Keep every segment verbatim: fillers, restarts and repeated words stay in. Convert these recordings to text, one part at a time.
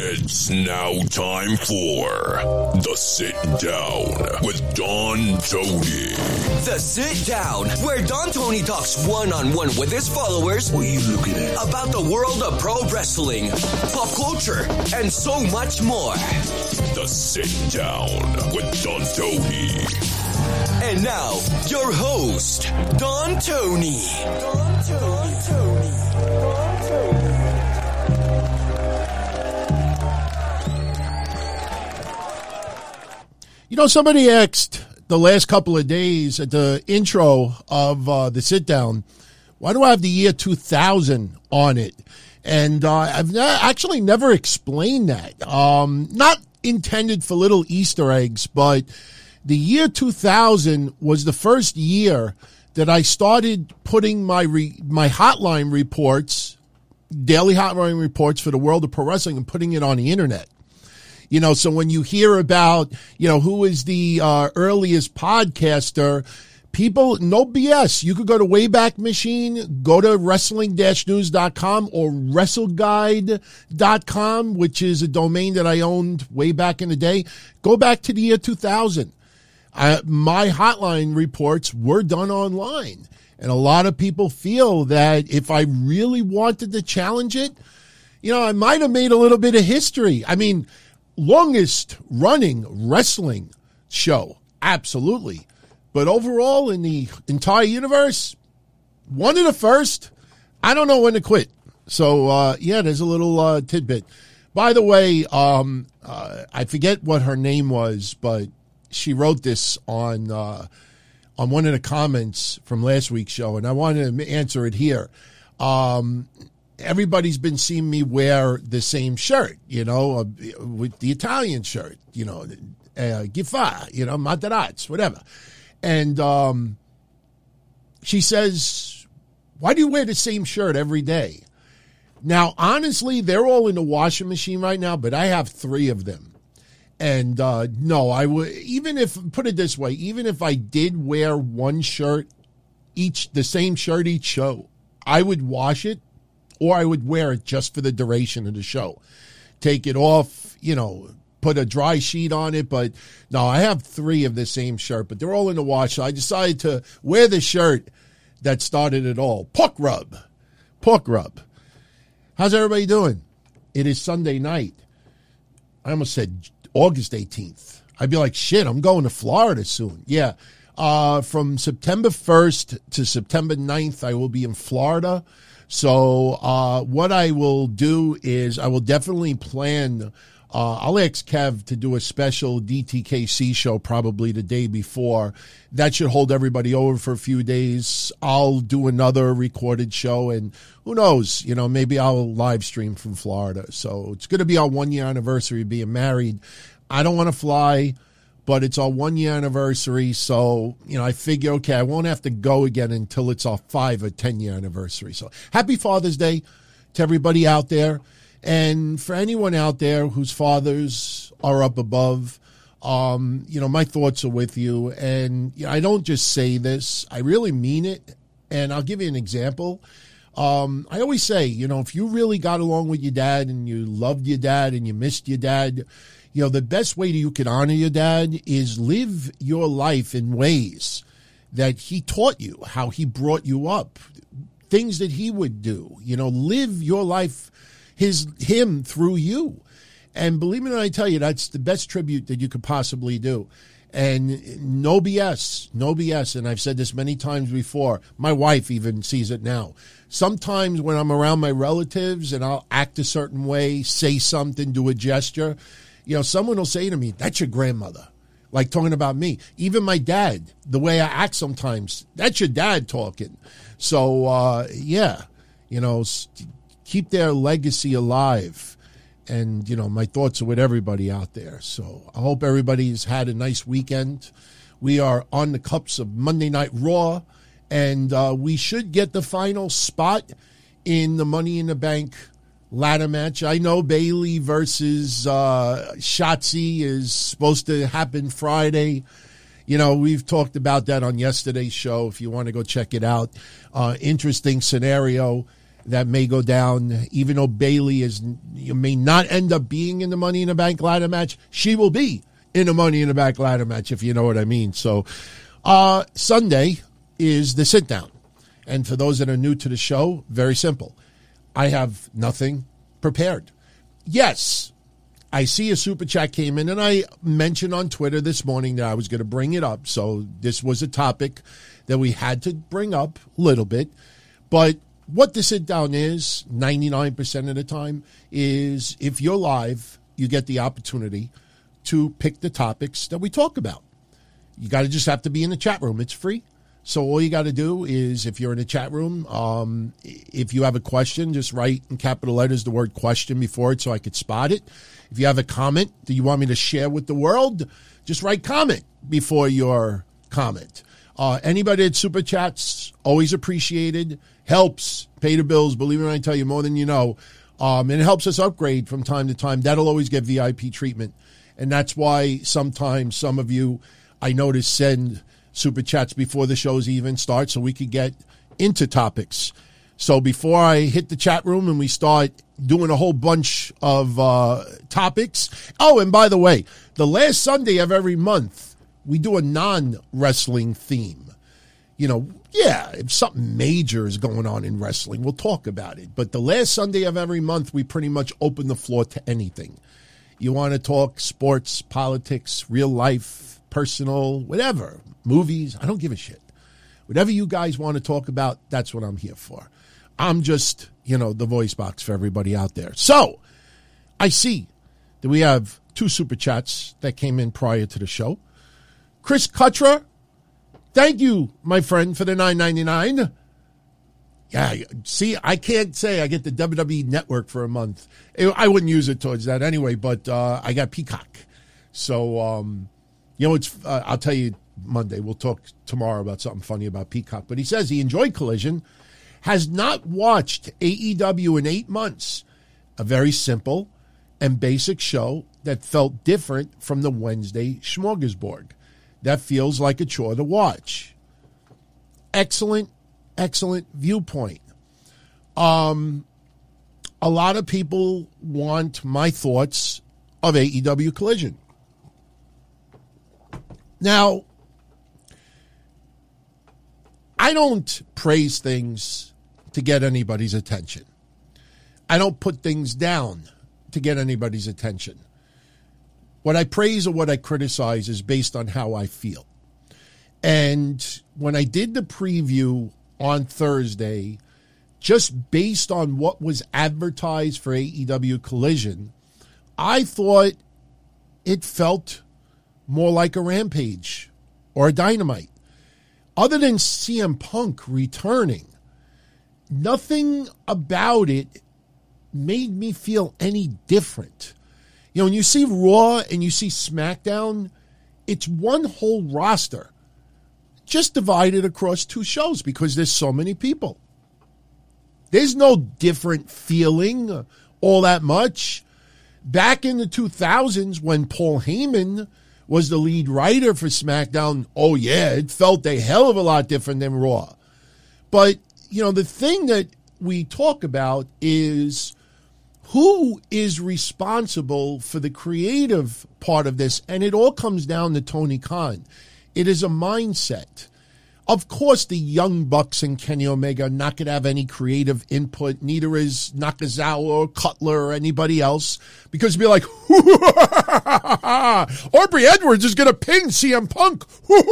It's now time for The Sit Down with Don Tony. The Sit Down, where Don Tony talks one-on-one with his followers. What are you looking at? About the world of pro wrestling, pop culture, and so much more. The Sit Down with Don Tony. And now, your host, Don Tony. Don Tony. Don Tony. Don Tony. You know, somebody asked the last couple of days at the intro of uh, the sit down, why do I have the year two thousand on it? And uh, I've ne- actually never explained that. Um, not intended for little Easter eggs, but the year two thousand was the first year that I started putting my re- my hotline reports, daily hotline reports for the world of pro wrestling, and putting it on the internet. You know, so when you hear about, you know, who is the uh, earliest podcaster, people, no B S. You could go to Wayback Machine, go to wrestling dash news dot com or wrestle guide dot com, which is a domain that I owned way back in the day. Go back to the year two thousand. Uh, my hotline reports were done online. And a lot of people feel that if I really wanted to challenge it, you know, I might have made a little bit of history. I mean, longest running wrestling show, absolutely. But overall, in the entire universe, one of the first, I don't know when to quit. So, uh, yeah, there's a little uh, tidbit. By the way, um, uh, I forget what her name was, but she wrote this on uh, on one of the comments from last week's show, and I wanted to answer it here. Um Everybody's been seeing me wear the same shirt, you know, uh, with the Italian shirt, you know, uh, Gifa, you know, Materazzi, whatever. And um, she says, why do you wear the same shirt every day? Now, honestly, they're all in the washing machine right now, but I have three of them. And uh, no, I would, even if, put it this way, even if I did wear one shirt, each, the same shirt each show, I would wash it. Or I would wear it just for the duration of the show. Take it off, you know, put a dry sheet on it. But no, I have three of the same shirt, but they're all in the wash. So I decided to wear the shirt that started it all. Pork rub. Pork rub. How's everybody doing? It is Sunday night. I almost said August eighteenth. I'd be like, shit, I'm going to Florida soon. Yeah. Uh, from September first to September ninth, I will be in Florida. So uh, what I will do is I will definitely plan, uh, I'll ask Kev to do a special D T K C show probably the day before. That should hold everybody over for a few days. I'll do another recorded show, and who knows, you know, maybe I'll live stream from Florida. So it's going to be our one-year anniversary of being married. I don't want to fly, but it's our one-year anniversary, so, you know, I figure, okay, I won't have to go again until it's our five or ten-year anniversary. So happy Father's Day to everybody out there. And for anyone out there whose fathers are up above, um, you know, my thoughts are with you. And you know, I don't just say this. I really mean it. And I'll give you an example. Um, I always say, you know, if you really got along with your dad and you loved your dad and you missed your dad, you know, the best way that you can honor your dad is live your life in ways that he taught you, how he brought you up, things that he would do. You know, live your life, his him through you. And believe me when I tell you, that's the best tribute that you could possibly do. And no B S, no B S. And I've said this many times before. My wife even sees it now. Sometimes when I'm around my relatives and I'll act a certain way, say something, do a gesture, you know, someone will say to me, that's your grandmother, like talking about me. Even my dad, the way I act sometimes, that's your dad talking. So, uh, yeah, you know, keep their legacy alive. And, you know, my thoughts are with everybody out there. So I hope everybody's had a nice weekend. We are on the cups of Monday Night Raw, and uh, we should get the final spot in the Money in the Bank ladder match. I know Bayley versus uh, Shotzi is supposed to happen Friday. You know, we've talked about that on yesterday's show. If you want to go check it out, uh, interesting scenario. that may go down, even though Bayley is you may not end up being in the Money in the Bank ladder match. She will be in the Money in the Bank ladder match, if you know what I mean. So uh, Sunday is the sit down. And for those that are new to the show, very simple. I have nothing prepared. Yes, I see a super chat came in, and I mentioned on Twitter this morning that I was going to bring it up. So this was a topic that we had to bring up a little bit. But what the sit down is, ninety-nine percent of the time, is if you're live, you get the opportunity to pick the topics that we talk about. You got to just have to be in the chat room. It's free. So all you got to do is, if you're in a chat room, um, if you have a question, just write in capital letters the word question before it so I could spot it. If you have a comment that you want me to share with the world, just write comment before your comment. Uh, anybody that super chats, always appreciated. Helps pay the bills, believe it when I tell you, more than you know. Um, and it helps us upgrade from time to time. That'll always get V I P treatment. And that's why sometimes some of you, I notice, send super chats before the shows even start so we could get into topics. So before I hit the chat room and we start doing a whole bunch of uh, topics. Oh, and by the way, the last Sunday of every month, we do a non-wrestling theme. You know, yeah, if something major is going on in wrestling, we'll talk about it. But the last Sunday of every month, we pretty much open the floor to anything. You want to talk sports, politics, real life, personal, whatever, movies, I don't give a shit. Whatever you guys want to talk about, that's what I'm here for. I'm just, you know, the voice box for everybody out there. So I see that we have two super chats that came in prior to the show. Chris Cuttra, thank you, my friend, for the nine ninety-nine. Yeah, see, I can't say I get the W W E Network for a month. I wouldn't use it towards that anyway, but uh, I got Peacock. So, um, you know, it's. Uh, I'll tell you Monday. We'll talk tomorrow about something funny about Peacock. But he says he enjoyed Collision, has not watched A E W in eight months. A very simple and basic show that felt different from the Wednesday smorgasbord. That feels like a chore to watch. Excellent, excellent viewpoint. Um, a lot of people want my thoughts of A E W Collision. Now, I don't praise things to get anybody's attention. I don't put things down to get anybody's attention. What I praise or what I criticize is based on how I feel. And when I did the preview on Thursday, just based on what was advertised for A E W Collision, I thought it felt more like a Rampage or a Dynamite. Other than C M Punk returning, nothing about it made me feel any different. You know, when you see Raw and you see SmackDown, it's one whole roster, just divided across two shows because there's so many people. There's no different feeling all that much. Back in the two thousands, when Paul Heyman was the lead writer for SmackDown, oh yeah, it felt a hell of a lot different than Raw. But, you know, the thing that we talk about is who is responsible for the creative part of this? And it all comes down to Tony Khan. It is a mindset. Of course, the Young Bucks and Kenny Omega are not going to have any creative input. Neither is Nakazawa or Cutler or anybody else. Because it'd be like, Aubrey Edwards is going to pin C M Punk.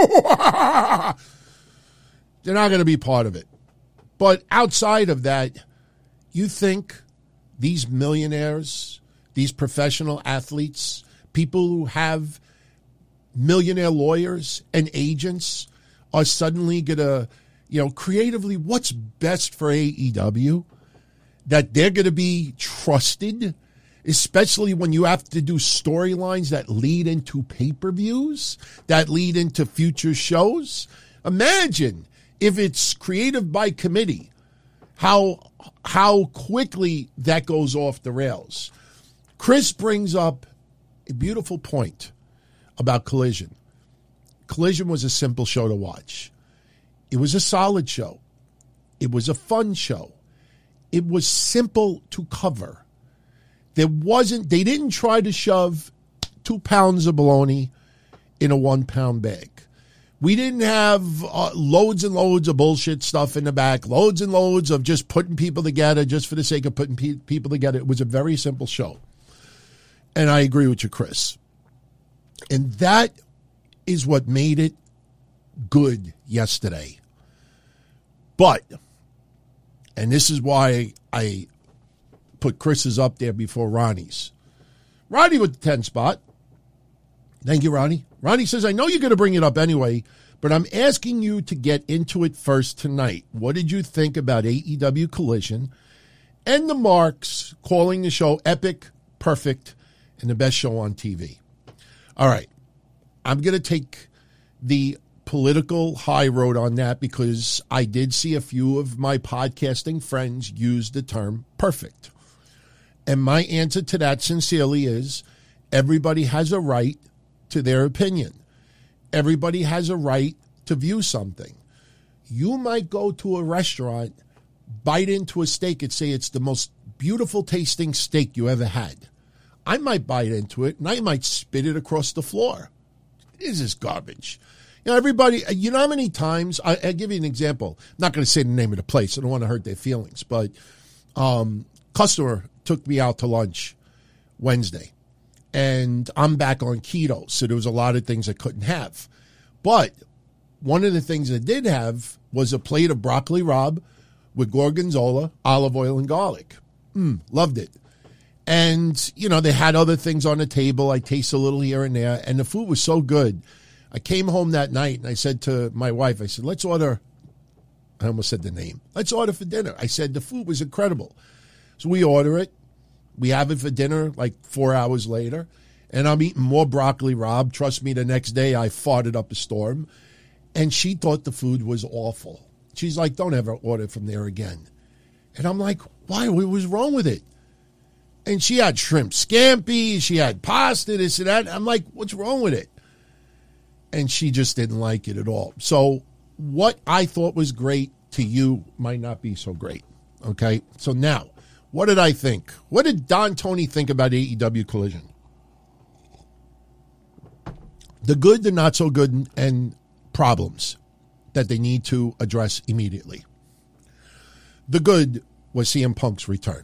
They're not going to be part of it. But outside of that, you think these millionaires, these professional athletes, people who have millionaire lawyers and agents are suddenly going to, you know, creatively, what's best for A E W? That they're going to be trusted, especially when you have to do storylines that lead into pay-per-views, that lead into future shows. Imagine if it's creative by committee, how how quickly that goes off the rails. Chris brings up a beautiful point about Collision. Collision was a simple show to watch. It was a solid show. It was a fun show. it was simple to cover. There wasn't, they didn't try to shove two pounds of bologna in a one pound bag. We didn't have uh, loads and loads of bullshit stuff in the back, loads and loads of just putting people together just for the sake of putting pe- people together. It was a very simple show. And I agree with you, Chris. And that is what made it good yesterday. But, and this is why I put Chris's up there before Ronnie's. Ronnie with the ten spot. Thank you, Ronnie. Ronnie says, I know you're going to bring it up anyway, but I'm asking you to get into it first tonight. What did you think about A E W Collision and the Marks calling the show epic, perfect, and the best show on T V? All right. I'm going to take the political high road on that because I did see a few of my podcasting friends use the term perfect. And my answer to that sincerely is everybody has a right to their opinion. Everybody has a right to view something. You might go to a restaurant, bite into a steak and say it's the most beautiful tasting steak you ever had. I might bite into it and I might spit it across the floor. This is garbage. You know, everybody, you know how many times, I, I'll give you an example. I'm not going to say the name of the place. I don't want to hurt their feelings, but um, customer took me out to lunch Wednesday. And I'm back on keto, so there was a lot of things I couldn't have. But one of the things I did have was a plate of broccoli rabe with gorgonzola, olive oil, and garlic. Mm, loved it. And, you know, they had other things on the table. I tasted a little here and there, and the food was so good. I came home that night, and I said to my wife, I said, let's order, I almost said the name, let's order for dinner. I said the food was incredible. So we order it. We have it for dinner like four hours later, and I'm eating more broccoli rabe. Trust me, the next day I farted up a storm, and she thought the food was awful. She's like, don't ever order from there again. And I'm like, why? What was wrong with it? And she had shrimp scampi, she had pasta, this and that. I'm like, what's wrong with it? And she just didn't like it at all. So what I thought was great to you might not be so great, okay? So now, what did I think? What did Don Tony think about A E W Collision? The good, the not so good, and problems that they need to address immediately. The good was C M Punk's return.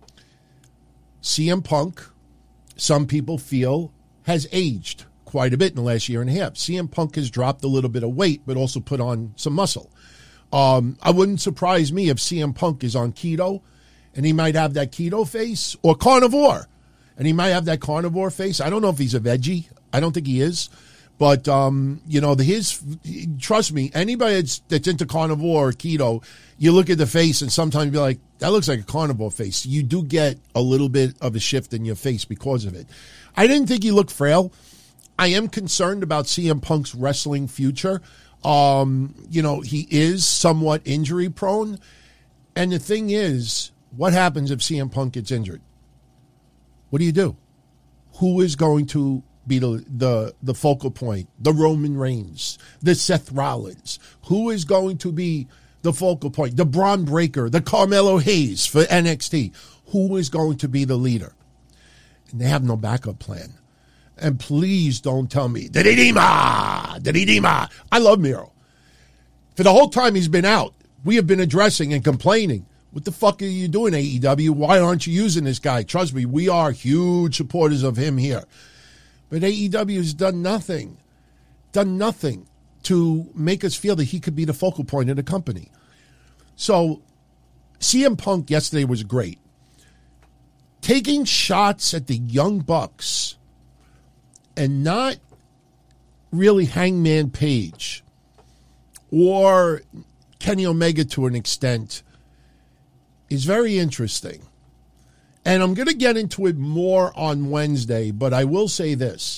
C M Punk, some people feel, has aged quite a bit in the last year and a half. C M Punk has dropped a little bit of weight, but also put on some muscle. Um, I wouldn't surprise me if C M Punk is on keto, and he might have that keto face, or carnivore, and he might have that carnivore face. I don't know if he's a veggie. I don't think he is. But, um, you know, the, his, trust me, anybody that's, that's into carnivore or keto, you look at the face and sometimes you be like, that looks like a carnivore face. You do get a little bit of a shift in your face because of it. I didn't think he looked frail. I am concerned about C M Punk's wrestling future. Um, you know, he is somewhat injury prone. And the thing is, what happens if C M Punk gets injured? What do you do? Who is going to be the, the, the focal point? The Roman Reigns, the Seth Rollins. Who is going to be the focal point? The Braun Breaker, the Carmelo Hayes for N X T. Who is going to be the leader? And they have no backup plan. And please don't tell me, Didima, Didima. I love Miro. For the whole time he's been out, we have been addressing and complaining. What the fuck are you doing, A E W? Why aren't you using this guy? Trust me, we are huge supporters of him here. But A E W has done nothing, done nothing to make us feel that he could be the focal point of the company. So C M Punk yesterday was great. Taking shots at the Young Bucks and not really Hangman Page or Kenny Omega to an extent is very interesting. And I'm going to get into it more on Wednesday, but I will say this.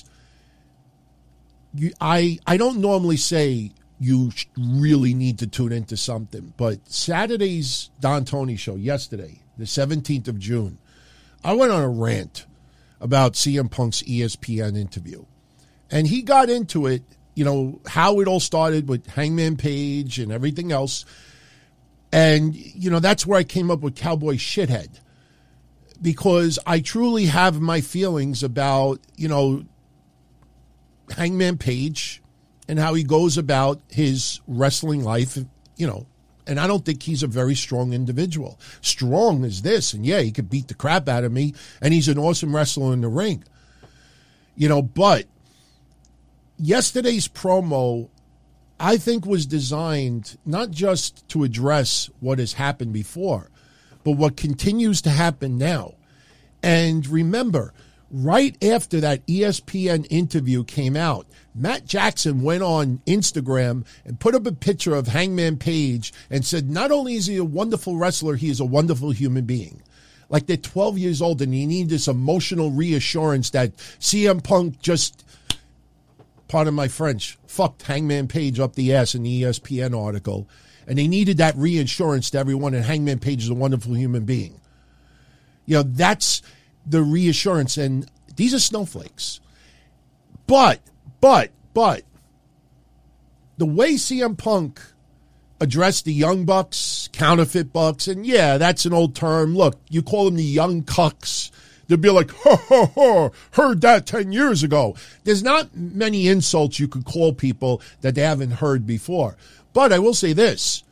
You, I, I don't normally say you really need to tune into something, but Saturday's Don Tony show yesterday, the seventeenth of June, I went on a rant about C M Punk's E S P N interview. And he got into it, you know, how it all started with Hangman Page and everything else. And, you know, that's where I came up with Cowboy Shithead. Because I truly have my feelings about, you know, Hangman Page and how he goes about his wrestling life, you know. And I don't think he's a very strong individual. Strong as this, and yeah, he could beat the crap out of me, and he's an awesome wrestler in the ring. You know, but yesterday's promo, I think, was designed not just to address what has happened before, but what continues to happen now. And remember, right after that E S P N interview came out, Matt Jackson went on Instagram and put up a picture of Hangman Page and said, not only is he a wonderful wrestler, he is a wonderful human being. Like they're twelve years old and you need this emotional reassurance that C M Punk just, pardon my French, fucked Hangman Page up the ass in the E S P N article. And they needed that reassurance to everyone that Hangman Page is a wonderful human being. You know, that's the reassurance. And these are snowflakes. But, but, but, the way C M Punk addressed the Young Bucks, counterfeit Bucks, and yeah, that's an old term. Look, you call them the Young Cucks. They'll be like, ha, ha, ha, heard that ten years ago. There's not many insults you could call people that they haven't heard before. But I will say this.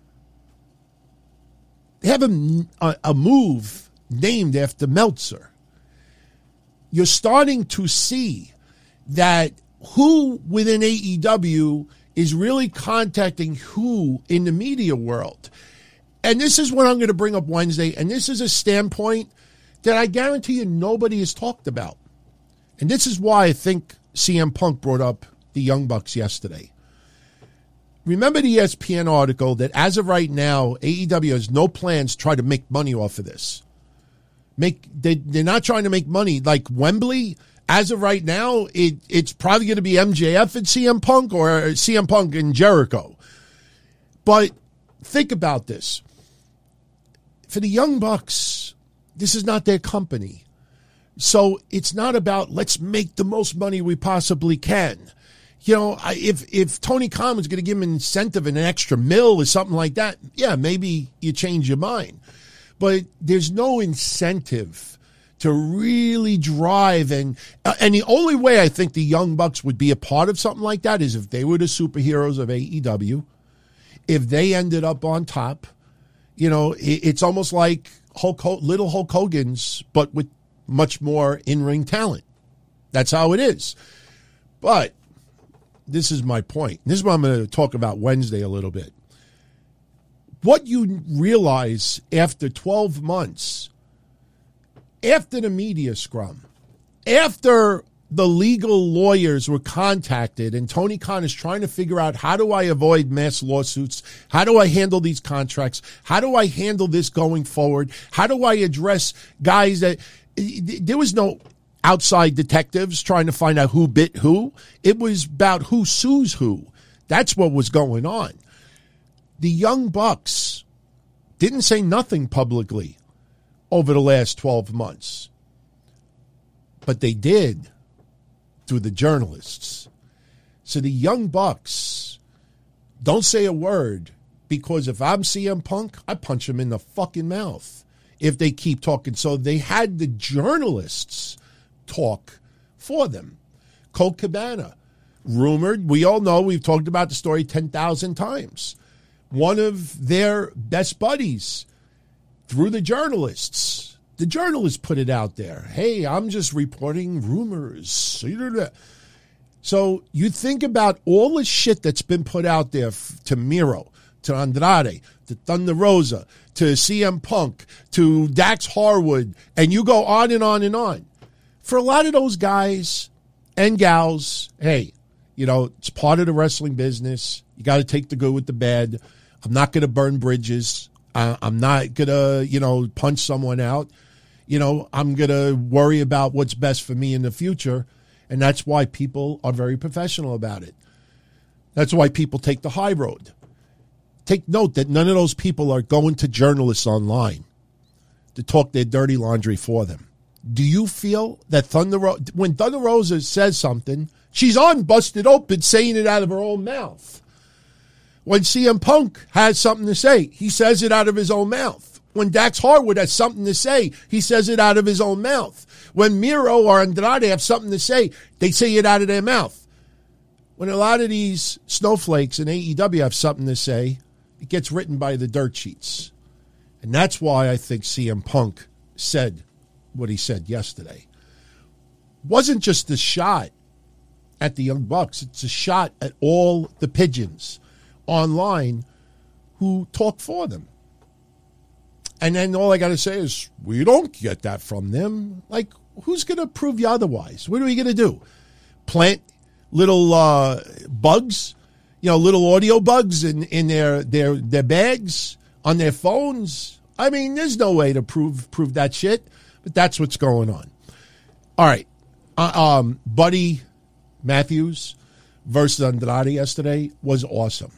They have a, a, a move named after Meltzer. You're starting to see that who within A E W is really contacting who in the media world. And this is what I'm going to bring up Wednesday, and this is a standpoint that I guarantee you nobody has talked about. And this is why I think C M Punk brought up the Young Bucks yesterday. Remember the E S P N article that as of right now, A E W has no plans to try to make money off of this. Make they, They're not trying to make money. Like Wembley, as of right now, it, it's probably going to be M J F and C M Punk or C M Punk and Jericho. But think about this. For the Young Bucks, this is not their company. So it's not about let's make the most money we possibly can. You know, if if Tony Khan was going to give him an incentive and an extra mill or something like that, yeah, maybe you change your mind. But there's no incentive to really drive. And uh, and the only way I think the Young Bucks would be a part of something like that is if they were the superheroes of A E W, if they ended up on top. You know, it, it's almost like Hulk, little Hulk Hogan's, but with much more in-ring talent. That's how it is. But this is my point. This is what I'm going to talk about Wednesday a little bit. What you realize after twelve months, after the media scrum, after the legal lawyers were contacted and Tony Khan is trying to figure out how do I avoid mass lawsuits? How do I handle these contracts? How do I handle this going forward? How do I address guys that there was no outside detectives trying to find out who bit who. It was about who sues who. That's what was going on. The Young Bucks didn't say nothing publicly over the last twelve months. But they did through the journalists. So the Young Bucks don't say a word because if I'm C M Punk, I punch him in the fucking mouth if they keep talking. So they had the journalists talk for them. Colt Cabana, rumored, we all know, we've talked about the story ten thousand times. One of their best buddies through the journalists. The journalists put it out there. Hey, I'm just reporting rumors. So you think about all the shit that's been put out there to Miro, to Andrade, to Thunder Rosa, to C M Punk, to Dax Harwood, and you go on and on and on. For a lot of those guys and gals, hey, you know, it's part of the wrestling business. You got to take the good with the bad. I'm not going to burn bridges. I, I'm not going to, you know, punch someone out. You know, I'm going to worry about what's best for me in the future. And that's why people are very professional about it. That's why people take the high road. Take note that none of those people are going to journalists online to talk their dirty laundry for them. Do you feel that Thunder Ro- when Thunder Rosa says something, she's on Busted Open saying it out of her own mouth? When C M Punk has something to say, he says it out of his own mouth. When Dax Harwood has something to say, he says it out of his own mouth. When Miro or Andrade have something to say, they say it out of their mouth. When a lot of these snowflakes in A E W have something to say, it gets written by the dirt sheets. And that's why I think C M Punk said what he said yesterday. Wasn't just a shot at the Young Bucks. It's a shot at all the pigeons online who talk for them. And then all I got to say is, we don't get that from them. Like, who's going to prove you otherwise? What are we going to do? Plant little uh, bugs, you know, little audio bugs in, in their, their, their bags, on their phones? I mean, there's no way to prove prove that shit, but that's what's going on. All right. Uh, um, Buddy Matthews versus Andrade yesterday was awesome.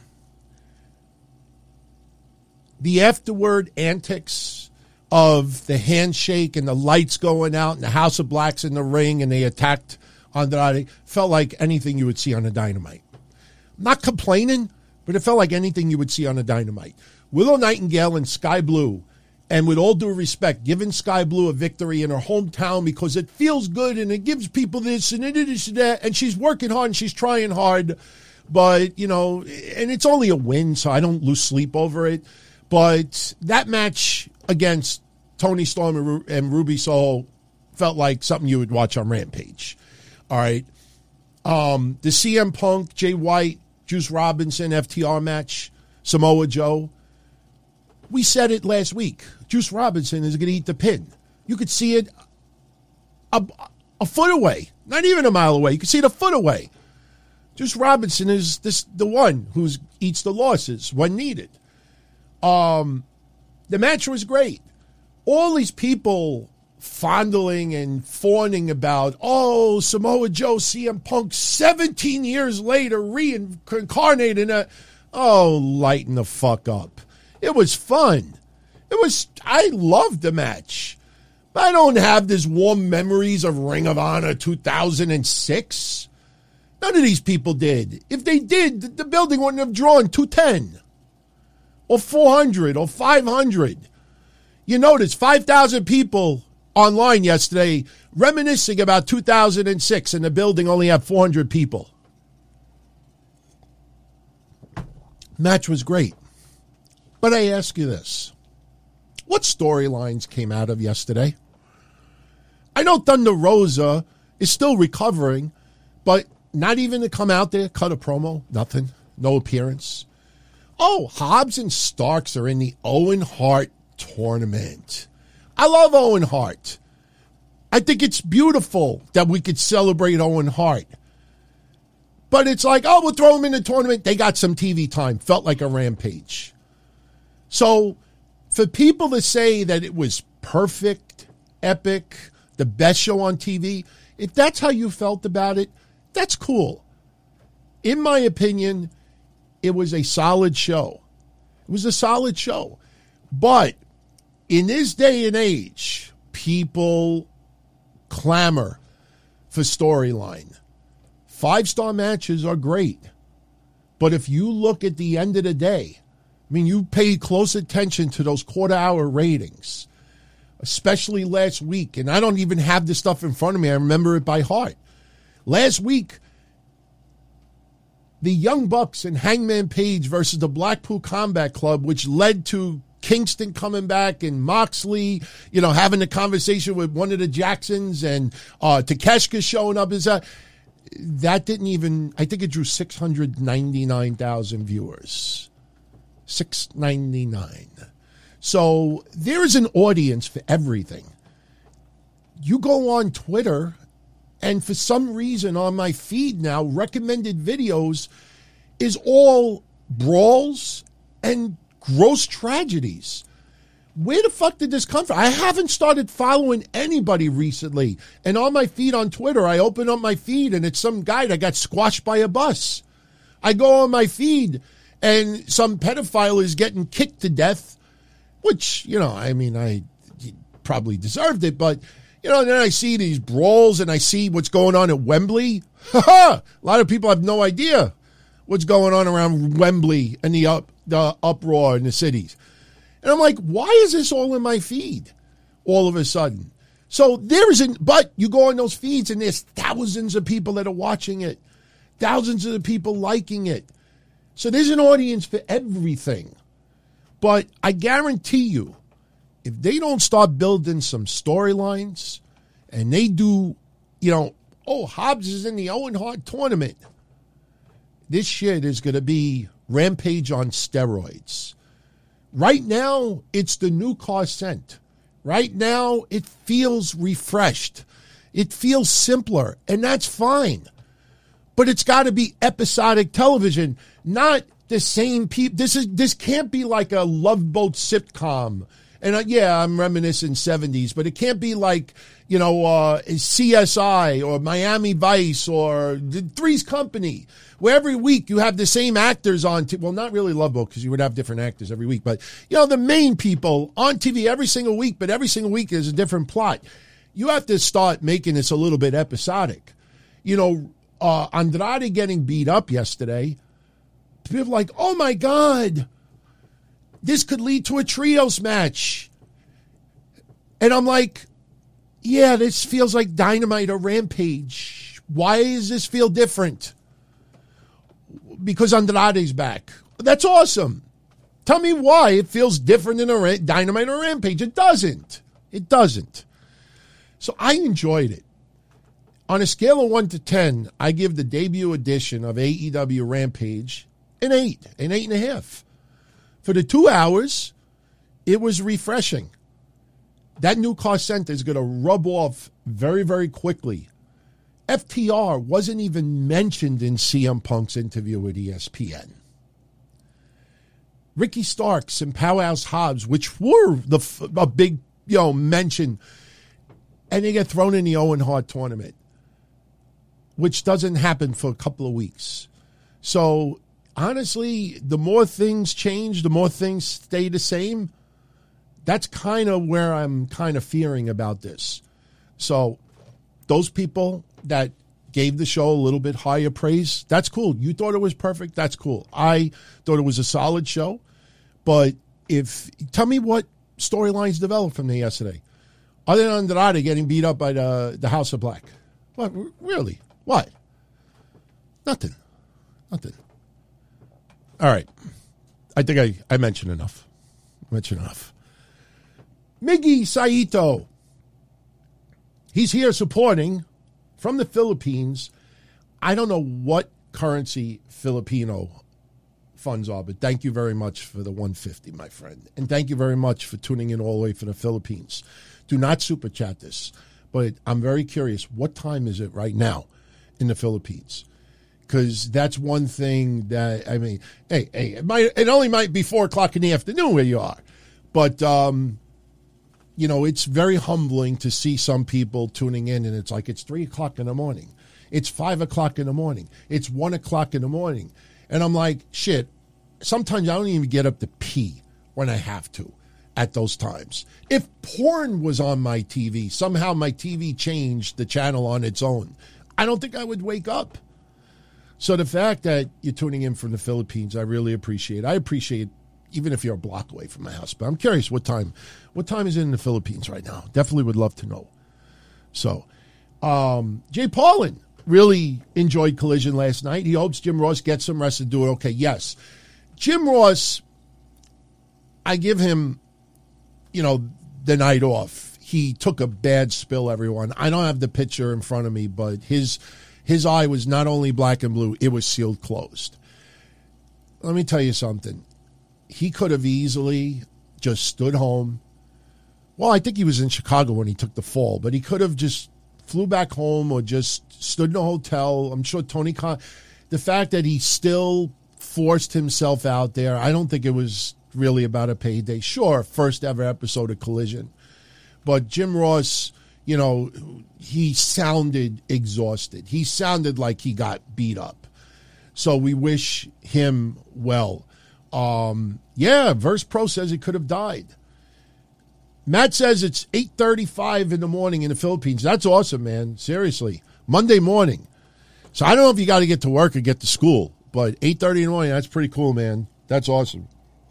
The afterward antics of the handshake and the lights going out and the House of Blacks in the ring and they attacked Andrade felt like anything you would see on a Dynamite. I'm not complaining, but it felt like anything you would see on a Dynamite. Willow Nightingale and Sky Blue, and with all due respect, giving Sky Blue a victory in her hometown because it feels good and it gives people this and it is that, and she's working hard and she's trying hard, but, you know, and it's only a win, so I don't lose sleep over it. But that match against Toni Storm and, Ru- and Ruby Soho felt like something you would watch on Rampage. All right. Um, the C M Punk, Jay White, Juice Robinson, F T R match, Samoa Joe. We said it last week. Juice Robinson is going to eat the pin. You could see it a, a foot away, not even a mile away. You could see it a foot away. Juice Robinson is this the one who eats the losses when needed. Um, the match was great. All these people fondling and fawning about, oh, Samoa Joe, C M Punk, seventeen years later, reincarnated. A, oh, lighten the fuck up. It was fun. It was, I loved the match. I don't have this warm memories of Ring of Honor two thousand six. None of these people did. If they did, the building wouldn't have drawn two ten. Or four hundred, or five hundred. You notice five thousand people online yesterday reminiscing about two thousand six, and the building only had four hundred people. Match was great. But I ask you this. What storylines came out of yesterday? I know Thunder Rosa is still recovering, but not even to come out there, cut a promo, nothing, no appearance. Oh, Hobbs and Starks are in the Owen Hart tournament. I love Owen Hart. I think it's beautiful that we could celebrate Owen Hart. But it's like, oh, we'll throw him in the tournament. They got some T V time. Felt like a Rampage. So for people to say that it was perfect, epic, the best show on T V, if that's how you felt about it, that's cool. In my opinion, it was a solid show. It was a solid show. But in this day and age, people clamor for storyline. Five-star matches are great. But if you look at the end of the day, I mean, you pay close attention to those quarter-hour ratings, especially last week. And I don't even have this stuff in front of me. I remember it by heart. Last week, the Young Bucks and Hangman Page versus the Blackpool Combat Club, which led to Kingston coming back and Moxley, you know, having a conversation with one of the Jacksons and uh, Takeshita showing up. Is that, that didn't even, I think it drew six hundred ninety-nine thousand viewers. six ninety-nine. So there is an audience for everything. You go on Twitter, and for some reason on my feed now, recommended videos is all brawls and gross tragedies. Where the fuck did this come from? I haven't started following anybody recently. And on my feed on Twitter, I open up my feed and it's some guy that got squashed by a bus. I go on my feed and some pedophile is getting kicked to death, which, you know, I mean, I probably deserved it, but, you know, then I see these brawls and I see what's going on at Wembley. A lot of people have no idea what's going on around Wembley and the up the uproar in the cities. And I'm like, why is this all in my feed all of a sudden? So there isn't, but you go on those feeds and there's thousands of people that are watching it, thousands of the people liking it. So there's an audience for everything. But I guarantee you, if they don't start building some storylines and they do, you know, oh, Hobbs is in the Owen Hart tournament, this shit is going to be Rampage on steroids. Right now, it's the new car scent. Right now, it feels refreshed. It feels simpler, and that's fine. But it's got to be episodic television, not the same people. This is this can't be like a Love Boat sitcom. And uh, yeah, I'm reminiscing seventies, but it can't be like, you know, uh, C S I or Miami Vice or the Three's Company, where every week you have the same actors on t- well, not really Love Boat because you would have different actors every week, but, you know, the main people on T V every single week, but every single week is a different plot. You have to start making this a little bit episodic. You know, uh, Andrade getting beat up yesterday, people are like, oh my God, this could lead to a trios match. And I'm like, yeah, this feels like Dynamite or Rampage. Why does this feel different? Because Andrade's back. That's awesome. Tell me why it feels different than a Dynamite or Rampage. It doesn't. It doesn't. So I enjoyed it. On a scale of one to ten, I give the debut edition of A E W Rampage an eight, an eight and a half. For the two hours, it was refreshing. That new car center is going to rub off very, very quickly. F T R wasn't even mentioned in C M Punk's interview with E S P N. Ricky Starks and Powerhouse Hobbs, which were the a big, you know, mention, and they get thrown in the Owen Hart tournament, which doesn't happen for a couple of weeks. So honestly, the more things change, the more things stay the same. That's kind of where I'm kind of fearing about this. So those people that gave the show a little bit higher praise, that's cool. You thought it was perfect, that's cool. I thought it was a solid show. But if tell me what storylines developed from there yesterday, other than Andrade getting beat up by the, the House of Black. What, really? What? Nothing. Nothing. All right. I think I, I mentioned enough. I mentioned enough. Miggy Saito. He's here supporting from the Philippines. I don't know what currency Filipino funds are, but thank you very much for the one hundred fifty, my friend. And thank you very much for tuning in all the way from the Philippines. Do not super chat this, but I'm very curious. What time is it right now in the Philippines? Because that's one thing that, I mean, hey, hey, it, might, it only might be four o'clock in the afternoon where you are. But, um, you know, it's very humbling to see some people tuning in and it's like it's three o'clock in the morning. It's five o'clock in the morning. It's one o'clock in the morning. And I'm like, shit, sometimes I don't even get up to pee when I have to at those times. If porn was on my T V, somehow my T V changed the channel on its own, I don't think I would wake up. So the fact that you're tuning in from the Philippines, I really appreciate. I appreciate even if you're a block away from my house. But I'm curious what time, what time is it in the Philippines right now? Definitely would love to know. So, um, Jay Paulin really enjoyed Collision last night. He hopes Jim Ross gets some rest to do it. Okay, yes. Jim Ross, I give him, you know, the night off. He took a bad spill, everyone. I don't have the picture in front of me, but his his eye was not only black and blue, it was sealed closed. Let me tell you something. He could have easily just stood home. Well, I think he was in Chicago when he took the fall, but he could have just flew back home or just stood in a hotel. I'm sure Tony Khan, the fact that he still forced himself out there, I don't think it was really about a payday. Sure, first ever episode of Collision. But Jim Ross, you know, he sounded exhausted. He sounded like he got beat up. So we wish him well. Um, yeah, Verse Pro says he could have died. Matt says it's eight thirty-five in the morning in the Philippines. That's awesome, man. Seriously. Monday morning. So I don't know if you got to get to work or get to school, but eight thirty in the morning, that's pretty cool, man. That's awesome.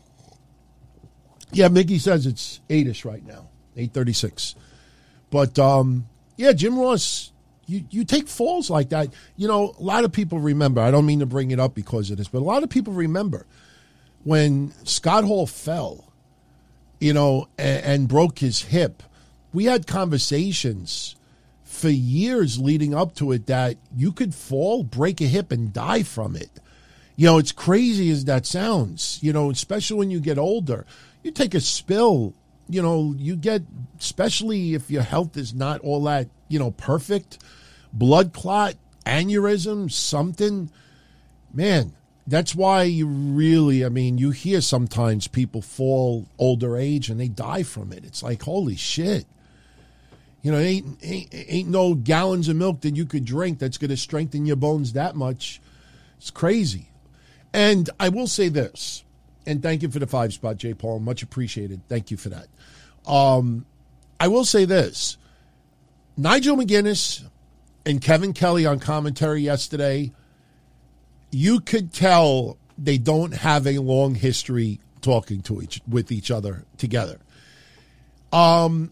Yeah, Mickey says it's eight-ish right now, eight thirty-six. But, um, yeah, Jim Ross, you, you take falls like that. You know, a lot of people remember, I don't mean to bring it up because of this, but a lot of people remember when Scott Hall fell, you know, and, and broke his hip. We had conversations for years leading up to it that you could fall, break a hip, and die from it. You know, it's crazy as that sounds, you know, especially when you get older. You take a spill, you know, you get, especially if your health is not all that, you know, perfect, blood clot, aneurysm, something. Man, that's why you really, I mean, you hear sometimes people fall older age and they die from it. It's like, holy shit. You know, ain't, ain't, ain't no gallons of milk that you could drink that's going to strengthen your bones that much. It's crazy. And I will say this, and thank you for the five spot, J. Paul. Much appreciated. Thank you for that. Um, I will say this. Nigel McGuinness and Kevin Kelly on commentary yesterday, you could tell they don't have a long history talking to each with each other together. Um,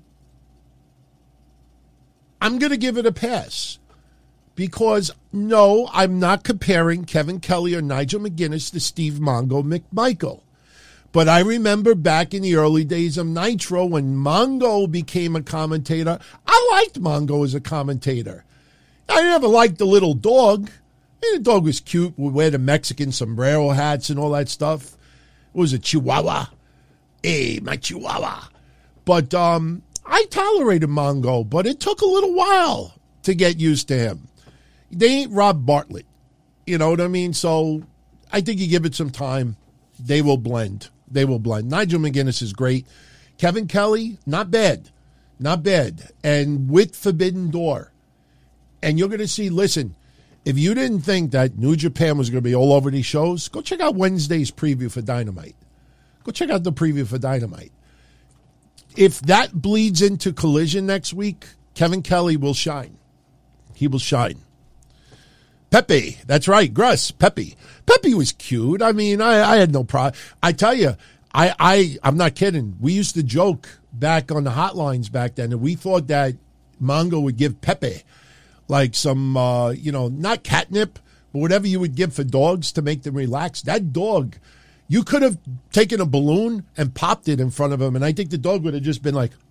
I'm going to give it a pass because, no, I'm not comparing Kevin Kelly or Nigel McGuinness to Steve Mongo McMichael. But I remember back in the early days of Nitro when Mongo became a commentator. I liked Mongo as a commentator. I never liked the little dog. I mean, the dog was cute. Would wear the Mexican sombrero hats and all that stuff. It was a Chihuahua. Hey, my Chihuahua. But um, I tolerated Mongo, but it took a little while to get used to him. They ain't Rob Bartlett. You know what I mean? So I think you give it some time. They will blend. They will blend. Nigel McGuinness is great. Kevin Kelly, not bad. Not bad. And with Forbidden Door. And you're going to see, listen, if you didn't think that New Japan was going to be all over these shows, go check out Wednesday's preview for Dynamite. Go check out the preview for Dynamite. If that bleeds into Collision next week, Kevin Kelly will shine. He will shine. Pepe, that's right, Gruss, Pepe. Pepe was cute. I mean, I, I had no problem. I tell you, I, I, I'm not kidding. We used to joke back on the hotlines back then, and we thought that Mongo would give Pepe like some, uh, you know, not catnip, but whatever you would give for dogs to make them relax. That dog, you could have taken a balloon and popped it in front of him, and I think the dog would have just been like,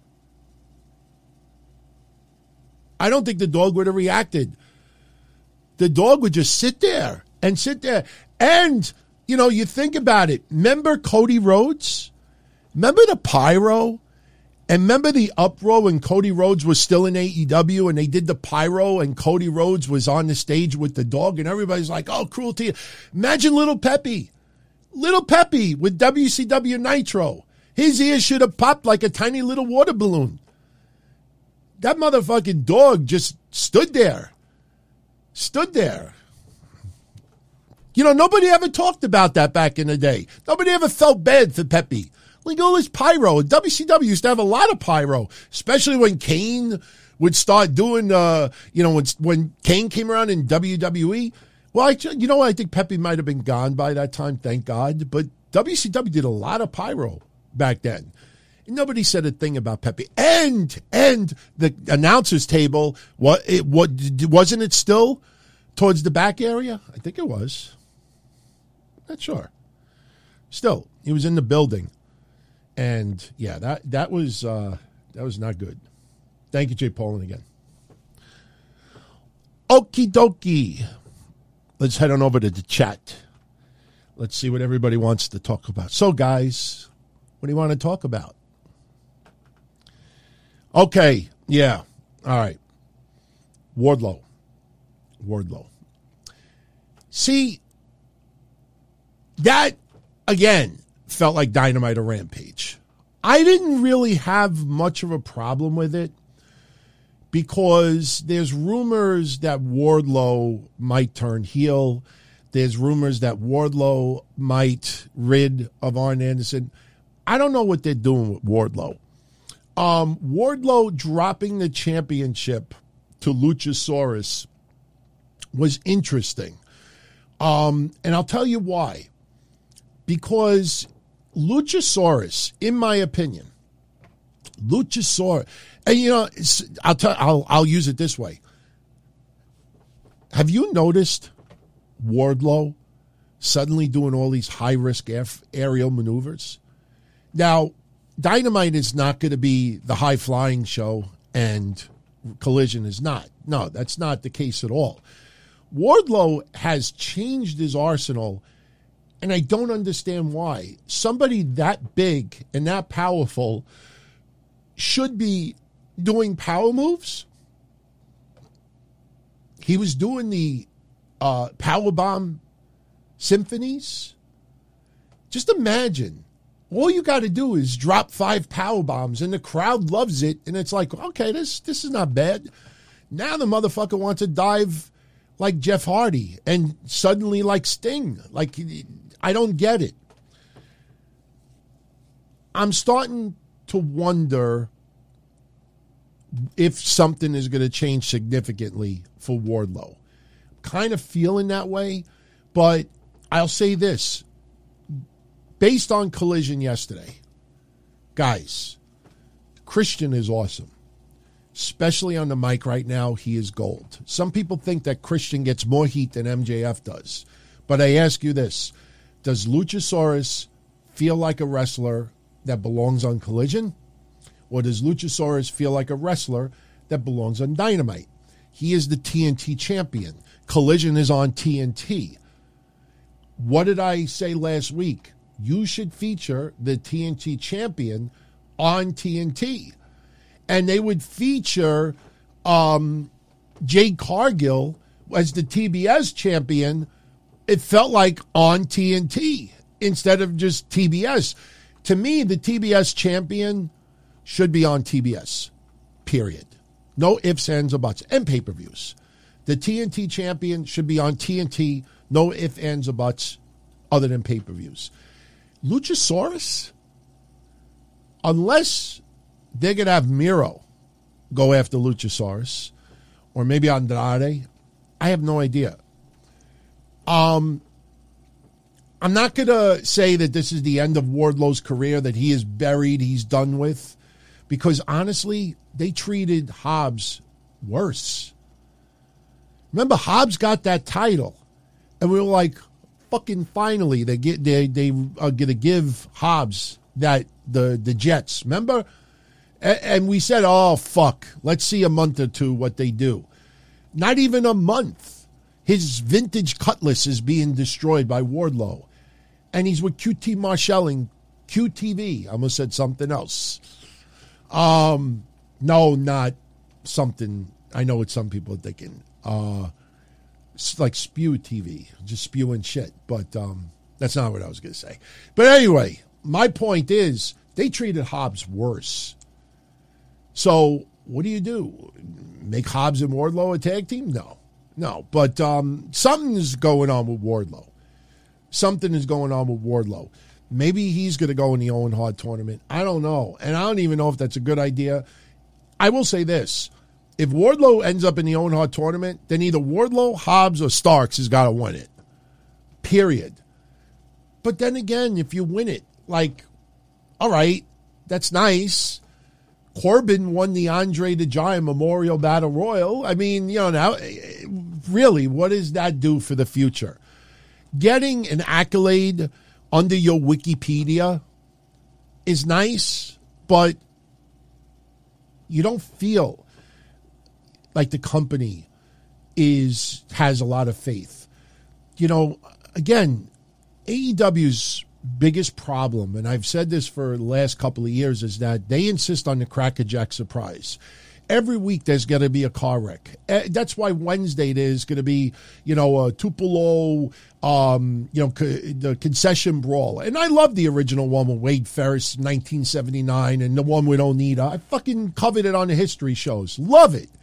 I don't think the dog would have reacted. The dog would just sit there and sit there. And, you know, you think about it. Remember Cody Rhodes? Remember the pyro? And remember the uproar when Cody Rhodes was still in A E W and they did the pyro and Cody Rhodes was on the stage with the dog and everybody's like, oh, cruelty. Imagine Little Peppy. Little Peppy with W C W Nitro. His ears should have popped like a tiny little water balloon. That motherfucking dog just stood there. Stood there. You know, nobody ever talked about that back in the day. Nobody ever felt bad for Pepe. Like all this pyro. W C W used to have a lot of pyro, especially when Kane would start doing, uh, you know, when, when Kane came around in W W E. Well, I, you know, I think Pepe might have been gone by that time, thank God. But W C W did a lot of pyro back then. And nobody said a thing about Pepe. And and the announcers table, what it what wasn't it still towards the back area? I think it was. Not sure. Still, he was in the building. And yeah, that that was uh, that was not good. Thank you, Jay Polin, again. Okie dokie. Let's head on over to the chat. Let's see what everybody wants to talk about. So, guys, what do you want to talk about? Okay, yeah, all right. Wardlow. Wardlow. See, that, again, felt like Dynamite or Rampage. I didn't really have much of a problem with it because there's rumors that Wardlow might turn heel. There's rumors that Wardlow might rid of Arn Anderson. I don't know what they're doing with Wardlow. Um, Wardlow dropping the championship to Luchasaurus was interesting. Um, and I'll tell you why. Because Luchasaurus, in my opinion, Luchasaurus, and you know, it's, I'll tell, I'll I'll use it this way. Have you noticed Wardlow suddenly doing all these high risk aerial maneuvers? Now, Dynamite is not going to be the high flying show, and Collision is not. No, that's not the case at all. Wardlow has changed his arsenal, and I don't understand why. Somebody that big and that powerful should be doing power moves. He was doing the uh, Powerbomb symphonies. Just imagine. All you got to do is drop five power bombs, and the crowd loves it, and it's like, okay, this this is not bad. Now the motherfucker wants to dive like Jeff Hardy and suddenly like Sting. Like, I don't get it. I'm starting to wonder if something is going to change significantly for Wardlow. Kind of feeling that way, but I'll say this. Based on Collision yesterday, guys, Christian is awesome. Especially on the mic right now, he is gold. Some people think that Christian gets more heat than M J F does. But I ask you this. Does Luchasaurus feel like a wrestler that belongs on Collision? Or does Luchasaurus feel like a wrestler that belongs on Dynamite? He is the T N T champion. Collision is on T N T. What did I say last week? You should feature the T N T champion on T N T. And they would feature um, Jade Cargill as the T B S champion. It felt like on T N T instead of just T B S. To me, the T B S champion should be on T B S, period. No ifs, ands, or buts. And pay-per-views. The T N T champion should be on T N T, no ifs, ands, or buts, other than pay-per-views. Luchasaurus, unless they're going to have Miro go after Luchasaurus, or maybe Andrade, I have no idea. Um, I'm not going to say that this is the end of Wardlow's career, that he is buried, he's done with, because honestly, they treated Hobbs worse. Remember, Hobbs got that title, and we were like, fucking finally, they get they they are gonna give Hobbs that the the Jets. Remember, and, and we said, oh fuck, let's see a month or two what they do. Not even a month. His vintage Cutlass is being destroyed by Wardlow, and he's with Q T Marshall and Q T V. I almost said something else. Um, no, not something. I know what some people are thinking. Uh. Like Spew T V, just spewing shit. But um, that's not what I was going to say. But anyway, my point is they treated Hobbs worse. So what do you do? Make Hobbs and Wardlow a tag team? No. No. But um, something is going on with Wardlow. Something is going on with Wardlow. Maybe he's going to go in the Owen Hart tournament. I don't know. And I don't even know if that's a good idea. I will say this. If Wardlow ends up in the Owen Hart tournament, then either Wardlow, Hobbs, or Starks has got to win it. Period. But then again, if you win it, like, all right, that's nice. Corbin won the Andre the Giant Memorial Battle Royal. I mean, you know, now, really, what does that do for the future? Getting an accolade under your Wikipedia is nice, but you don't feel like the company is has a lot of faith. You know, again, A E W's biggest problem, and I've said this for the last couple of years, is that they insist on the Crackerjack surprise. Every week there's going to be a car wreck. That's why Wednesday there's going to be, you know, a Tupelo, um, you know, co- the concession brawl. And I love the original one with Wade Ferris, nineteen seventy-nine, and the one with Onita. I fucking covered it on the history shows. Love it.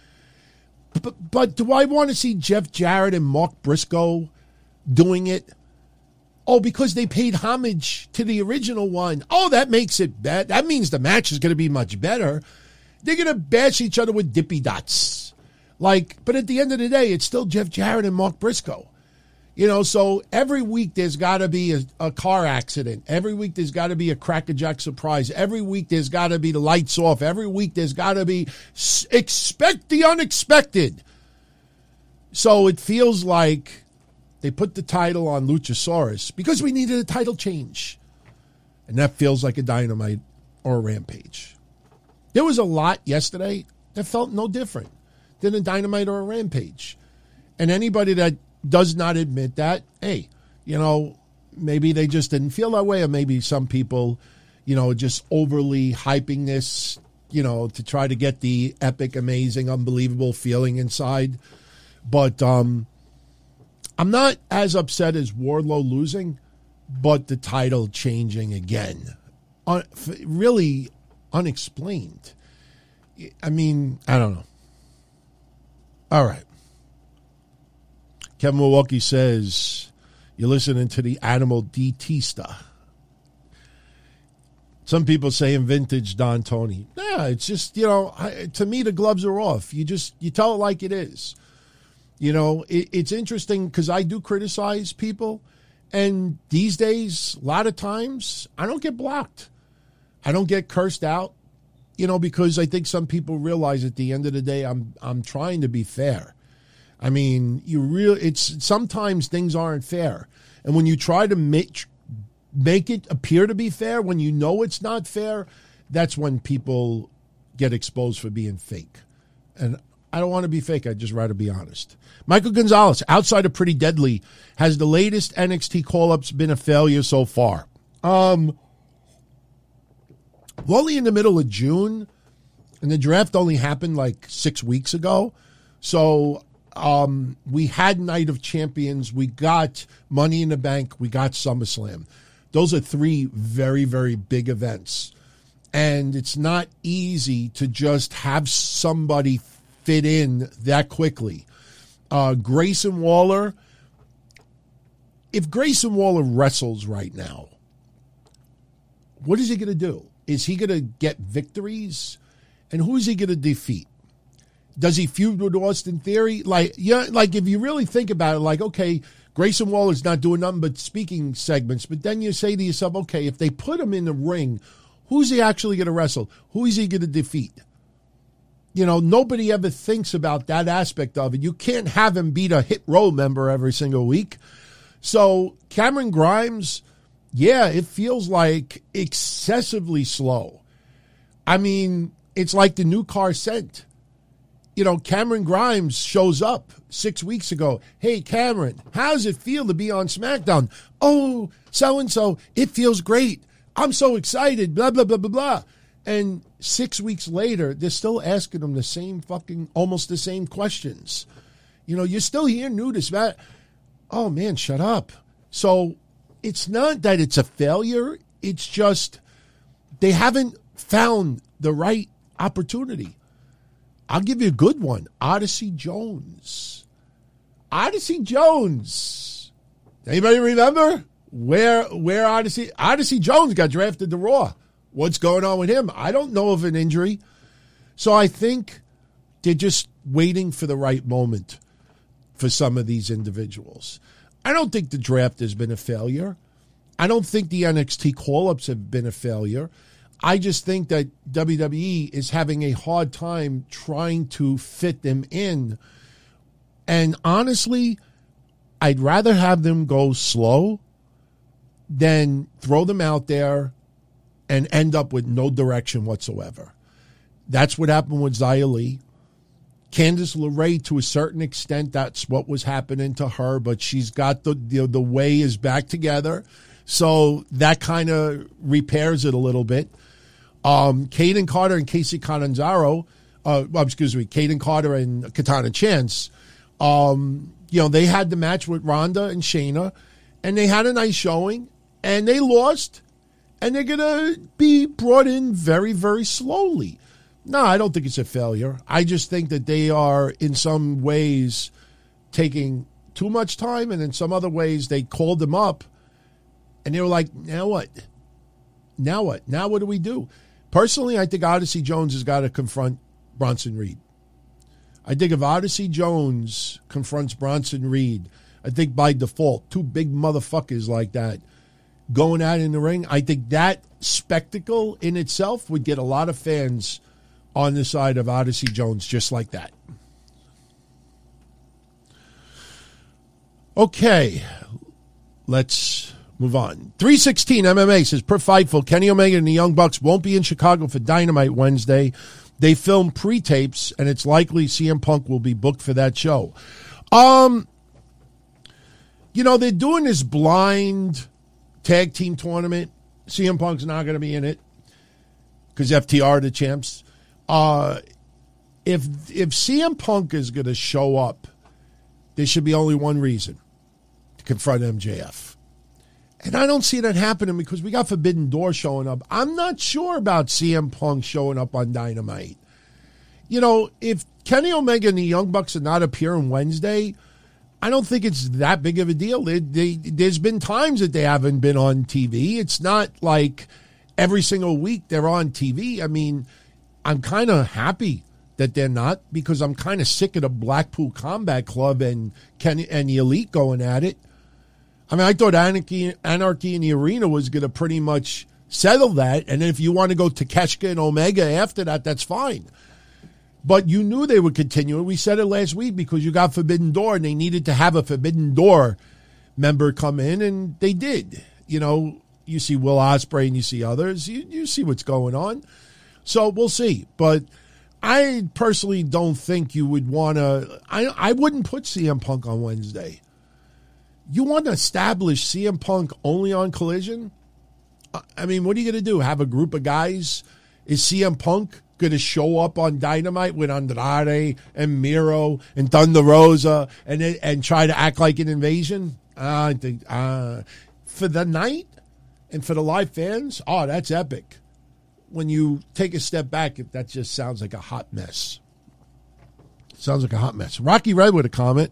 But, but do I want to see Jeff Jarrett and Mark Briscoe doing it? Oh, because they paid homage to the original one. Oh, that makes it better. That means the match is going to be much better. They're going to bash each other with dippy dots. Like, but at the end of the day, it's still Jeff Jarrett and Mark Briscoe. You know, so every week there's got to be a, a car accident. Every week there's got to be a crackerjack surprise. Every week there's got to be the lights off. Every week there's got to be expect the unexpected. So it feels like they put the title on Luchasaurus because we needed a title change. And that feels like a Dynamite or a Rampage. There was a lot yesterday that felt no different than a Dynamite or a Rampage. And anybody that does not admit that, hey, you know, maybe they just didn't feel that way, or maybe some people, you know, just overly hyping this, you know, to try to get the epic, amazing, unbelievable feeling inside. But um, I'm not as upset as Wardlow losing, but the title changing again. Un- really unexplained. I mean, I don't know. All right. Kevin Milwaukee says, you're listening to the Animal DTista. Some people say in vintage Don Tony. Yeah, it's just, you know, I, to me, the gloves are off. You just, you tell it like it is. You know, it, it's interesting because I do criticize people. And these days, a lot of times, I don't get blocked. I don't get cursed out, you know, because I think some people realize at the end of the day, I'm I'm trying to be fair. I mean, you really, it's sometimes things aren't fair. And when you try to make, make it appear to be fair, when you know it's not fair, that's when people get exposed for being fake. And I don't want to be fake. I'd just rather be honest. Michael Gonzalez, outside of Pretty Deadly, has the latest N X T call-ups been a failure so far? Um, we're only in the middle of June, and the draft only happened like six weeks ago. So um, we had Night of Champions. We got Money in the Bank. We got SummerSlam. Those are three very, very big events. And it's not easy to just have somebody fit in that quickly. Uh, Grayson Waller, if Grayson Waller wrestles right now, what is he going to do? Is he going to get victories? And who is he going to defeat? Does he feud with Austin Theory? Like, yeah, like if you really think about it, like, okay, Grayson Waller's not doing nothing but speaking segments, but then you say to yourself, okay, if they put him in the ring, who's he actually going to wrestle? Who is he going to defeat? You know, nobody ever thinks about that aspect of it. You can't have him beat a Hit Row member every single week. So Cameron Grimes, yeah, it feels like excessively slow. I mean, it's like the new car scent. You know, Cameron Grimes shows up six weeks ago. Hey, Cameron, how does it feel to be on SmackDown? Oh, so-and-so, it feels great. I'm so excited, blah, blah, blah, blah, blah. And six weeks later, they're still asking him the same fucking, almost the same questions. You know, you're still here new to SmackDown. Oh, man, shut up. So it's not that it's a failure. It's just they haven't found the right opportunity. I'll give you a good one. Odyssey Jones. Odyssey Jones. Anybody remember where where Odyssey Odyssey Jones got drafted to Raw? What's going on with him? I don't know of an injury. So I think they're just waiting for the right moment for some of these individuals. I don't think the draft has been a failure. I don't think the N X T call-ups have been a failure. I just think that W W E is having a hard time trying to fit them in. And honestly, I'd rather have them go slow than throw them out there and end up with no direction whatsoever. That's what happened with Xia Li. Candice LeRae, to a certain extent, that's what was happening to her, but she's got the the, the way is back together. So that kind of repairs it a little bit. Um, Kaden Carter and Casey Catanzaro, uh, well, excuse me, Kaden Carter and Katana Chance, um, you know, they had the match with Ronda and Shayna, and they had a nice showing, and they lost, and they're going to be brought in very, very slowly. No, I don't think it's a failure. I just think that they are, in some ways, taking too much time, and in some other ways, they called them up, and they were like, now what? Now what? Now what do we do? Personally, I think Odyssey Jones has got to confront Bronson Reed. I think if Odyssey Jones confronts Bronson Reed, I think by default, two big motherfuckers like that going out in the ring, I think that spectacle in itself would get a lot of fans on the side of Odyssey Jones just like that. Okay, let's move on. three sixteen M M A says, per Fightful, Kenny Omega and the Young Bucks won't be in Chicago for Dynamite Wednesday. They film pre-tapes, and it's likely C M Punk will be booked for that show. Um, you know, they're doing this blind tag team tournament. C M Punk's not going to be in it because F T R are the champs. Uh, if if C M Punk is going to show up, there should be only one reason: to confront M J F. And I don't see that happening because we got Forbidden Door showing up. I'm not sure about C M Punk showing up on Dynamite. You know, if Kenny Omega and the Young Bucks are not appearing Wednesday, I don't think it's that big of a deal. They, they, there's been times that they haven't been on T V. It's not like every single week they're on T V. I mean, I'm kind of happy that they're not because I'm kind of sick of the Blackpool Combat Club and Kenny and the Elite going at it. I mean, I thought Anarchy, Anarchy in the Arena was going to pretty much settle that. And if you want to go Takeshita and Omega after that, that's fine. But you knew they would continue. We said it last week because you got Forbidden Door and they needed to have a Forbidden Door member come in, and they did. You know, you see Will Ospreay and you see others. You, you see what's going on. So we'll see. But I personally don't think you would want to. I, I wouldn't put C M Punk on Wednesday. You want to establish C M Punk only on Collision? I mean, what are you going to do? Have a group of guys? Is C M Punk going to show up on Dynamite with Andrade and Miro and Thunder Rosa and and try to act like an invasion? Uh, I think uh, for the night and for the live fans, oh, that's epic. When you take a step back, that just sounds like a hot mess. Sounds like a hot mess. Rocky Red with a comment.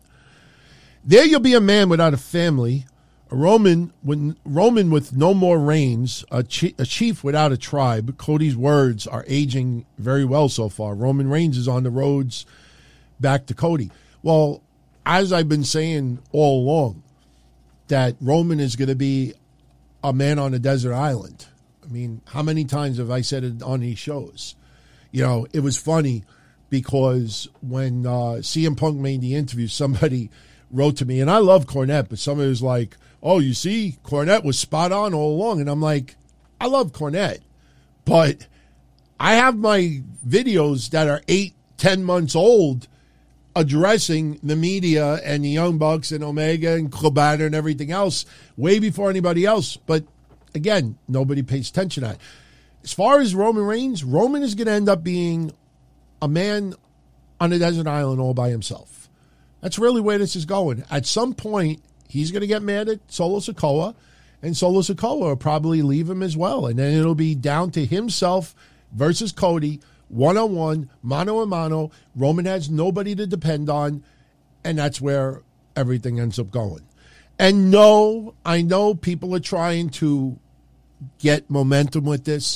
There you'll be a man without a family, a Roman, when, Roman with no more reigns, a, chi- a chief without a tribe. Cody's words are aging very well so far. Roman Reigns is on the roads back to Cody. Well, as I've been saying all along, that Roman is going to be a man on a desert island. I mean, how many times have I said it on these shows? You know, it was funny because when uh, C M Punk made the interview, somebody wrote to me, and I love Cornette, but somebody was like, oh, you see, Cornette was spot on all along. And I'm like, I love Cornette, but I have my videos that are eight, ten months old addressing the media and the Young Bucks and Omega and Cabana and everything else way before anybody else. But again, nobody pays attention to that. As far as Roman Reigns, Roman is going to end up being a man on a desert island all by himself. That's really where this is going. At some point, he's going to get mad at Solo Sikoa, and Solo Sikoa will probably leave him as well. And then it'll be down to himself versus Cody, one-on-one, mano-a-mano. Roman has nobody to depend on, and that's where everything ends up going. And no, I know people are trying to get momentum with this.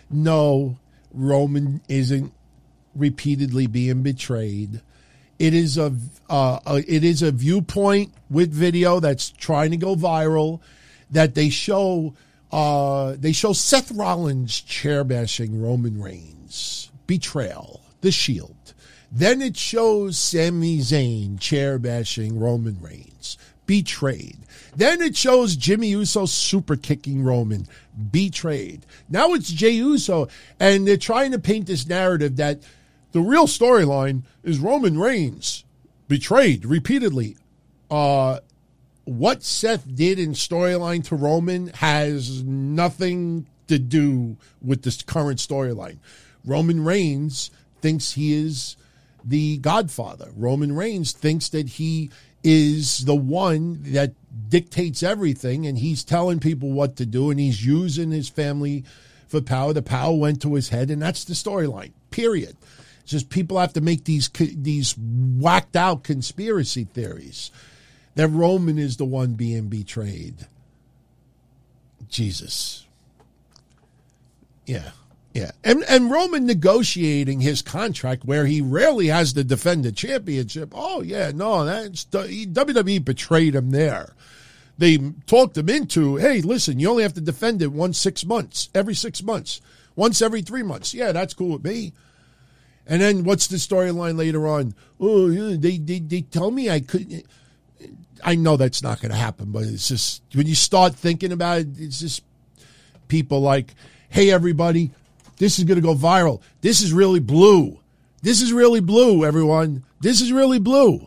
No, Roman isn't repeatedly being betrayed. It is a, uh, a it is a viewpoint with video that's trying to go viral. That they show uh, they show Seth Rollins chair bashing Roman Reigns, betrayal, the Shield. Then it shows Sami Zayn chair bashing Roman Reigns, betrayed. Then it shows Jimmy Uso super kicking Roman, betrayed. Now it's Jey Uso, and they're trying to paint this narrative that the real storyline is Roman Reigns betrayed repeatedly. Uh, what Seth did in storyline to Roman has nothing to do with this current storyline. Roman Reigns thinks he is the Godfather. Roman Reigns thinks that he is the one that dictates everything, and he's telling people what to do, and he's using his family for power. The power went to his head, and that's the storyline, period. It's just people have to make these these whacked out conspiracy theories that Roman is the one being betrayed. Jesus. Yeah. Yeah, and and Roman negotiating his contract where he rarely has to defend the championship. Oh yeah, no, that's W W E betrayed him there. They talked him into, hey, listen, you only have to defend it once six months, every six months, once every three months. Yeah, that's cool with me. And then what's the storyline later on? Oh, yeah, they they they tell me I couldn't. I know that's not going to happen, but it's just when you start thinking about it, it's just people like, hey, everybody. This is going to go viral. This is really blue. This is really blue, everyone. This is really blue.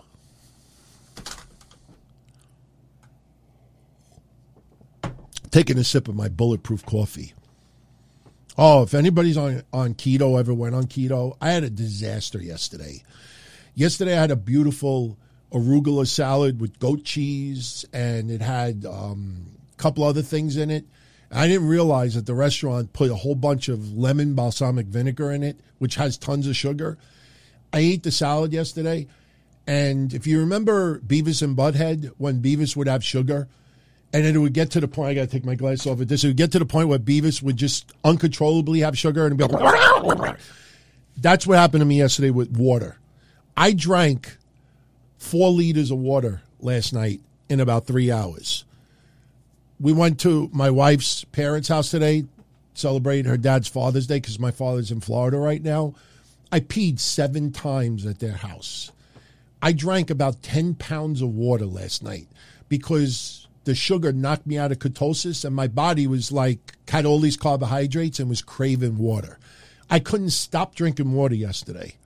Taking a sip of my bulletproof coffee. Oh, if anybody's on, on keto, ever went on keto, I had a disaster yesterday. Yesterday I had a beautiful arugula salad with goat cheese, and it had um, a couple other things in it. I didn't realize that the restaurant put a whole bunch of lemon balsamic vinegar in it, which has tons of sugar. I ate the salad yesterday, and if you remember Beavis and Butthead, when Beavis would have sugar, and then it would get to the point, I got to take my glass off of this, it would get to the point where Beavis would just uncontrollably have sugar and be like, that's what happened to me yesterday with water. I drank four liters of water last night in about three hours. We went to my wife's parents' house today, celebrate her dad's Father's Day because my father's in Florida right now. I peed seven times at their house. I drank about ten pounds of water last night because the sugar knocked me out of ketosis and my body was like, had all these carbohydrates and was craving water. I couldn't stop drinking water yesterday.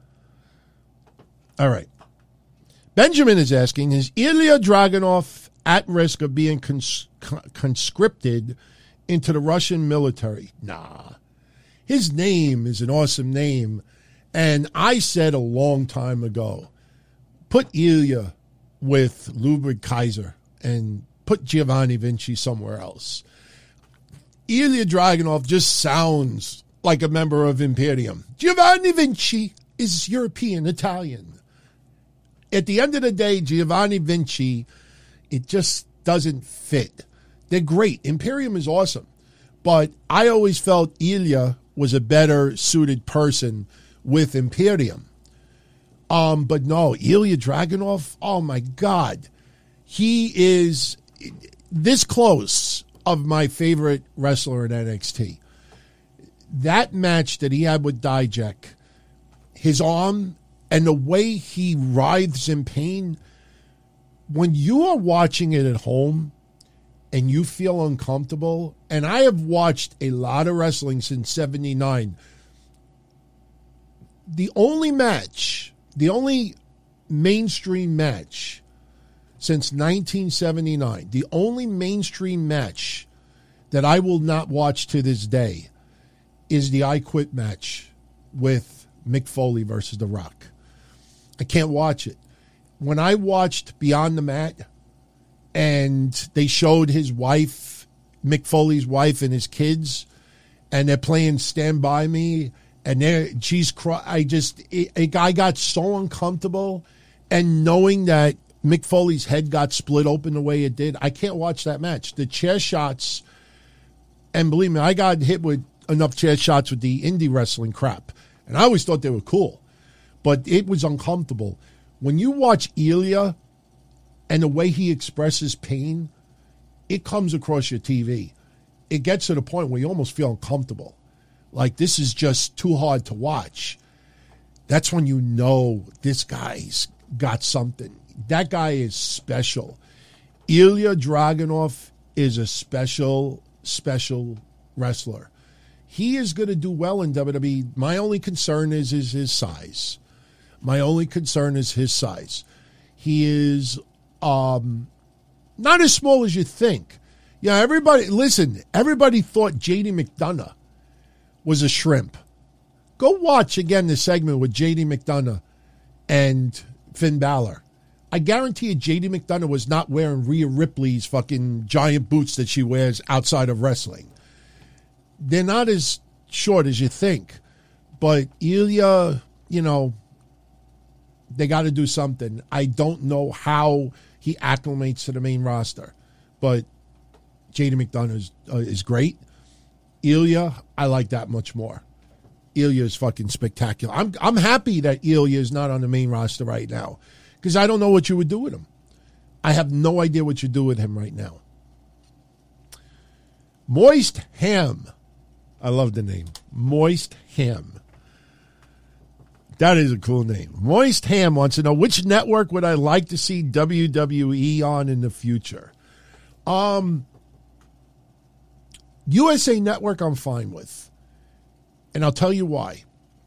All right. Benjamin is asking, is Ilya Dragunov at risk of being cons- conscripted into the Russian military? Nah. His name is an awesome name. And I said a long time ago, put Ilya with Ludwig Kaiser and put Giovanni Vinci somewhere else. Ilya Dragunov just sounds like a member of Imperium. Giovanni Vinci is European, Italian. At the end of the day, Giovanni Vinci, it just doesn't fit. They're great. Imperium is awesome. But I always felt Ilya was a better suited person with Imperium. Um, but no, Ilya Dragunov, oh my God. He is this close of my favorite wrestler in N X T. That match that he had with Dijak, his arm and the way he writhes in pain, when you are watching it at home and you feel uncomfortable, and I have watched a lot of wrestling since seventy-nine, the only match, the only mainstream match since nineteen seventy-nine, the only mainstream match that I will not watch to this day is the I Quit match with Mick Foley versus The Rock. I can't watch it. When I watched Beyond the Mat and they showed his wife, Mick Foley's wife and his kids, and they're playing Stand By Me, and they're, she's cry, I just, it, I got so uncomfortable, and knowing that Mick Foley's head got split open the way it did, I can't watch that match. The chair shots, and believe me, I got hit with enough chair shots with the indie wrestling crap, and I always thought they were cool, but it was uncomfortable. When you watch Ilya and the way he expresses pain, it comes across your T V. It gets to the point where you almost feel uncomfortable. Like, this is just too hard to watch. That's when you know this guy's got something. That guy is special. Ilya Dragunov is a special, special wrestler. He is going to do well in W W E. My only concern is, is his size. My only concern is his size. He is um, not as small as you think. Yeah, everybody, listen, everybody thought J D McDonough was a shrimp. Go watch again the segment with J D McDonough and Finn Balor. I guarantee you J D McDonough was not wearing Rhea Ripley's fucking giant boots that she wears outside of wrestling. They're not as short as you think. But Ilya, you know, they got to do something. I don't know how he acclimates to the main roster. But J D McDonough is, uh, is great. Ilya, I like that much more. Ilya is fucking spectacular. I'm I'm happy that Ilya is not on the main roster right now because I don't know what you would do with him. I have no idea what you do with him right now. Moist Ham. I love the name. Moist Ham. That is a cool name. Moist Ham wants to know, which network would I like to see W W E on in the future? Um, U S A Network I'm fine with. And I'll tell you why.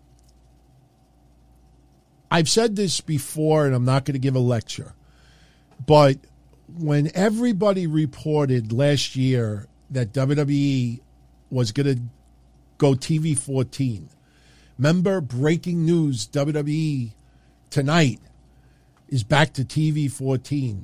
I've said this before, and I'm not going to give a lecture. But when everybody reported last year that W W E was going to go T V fourteen, remember, breaking news, W W E tonight is back to T V fourteen.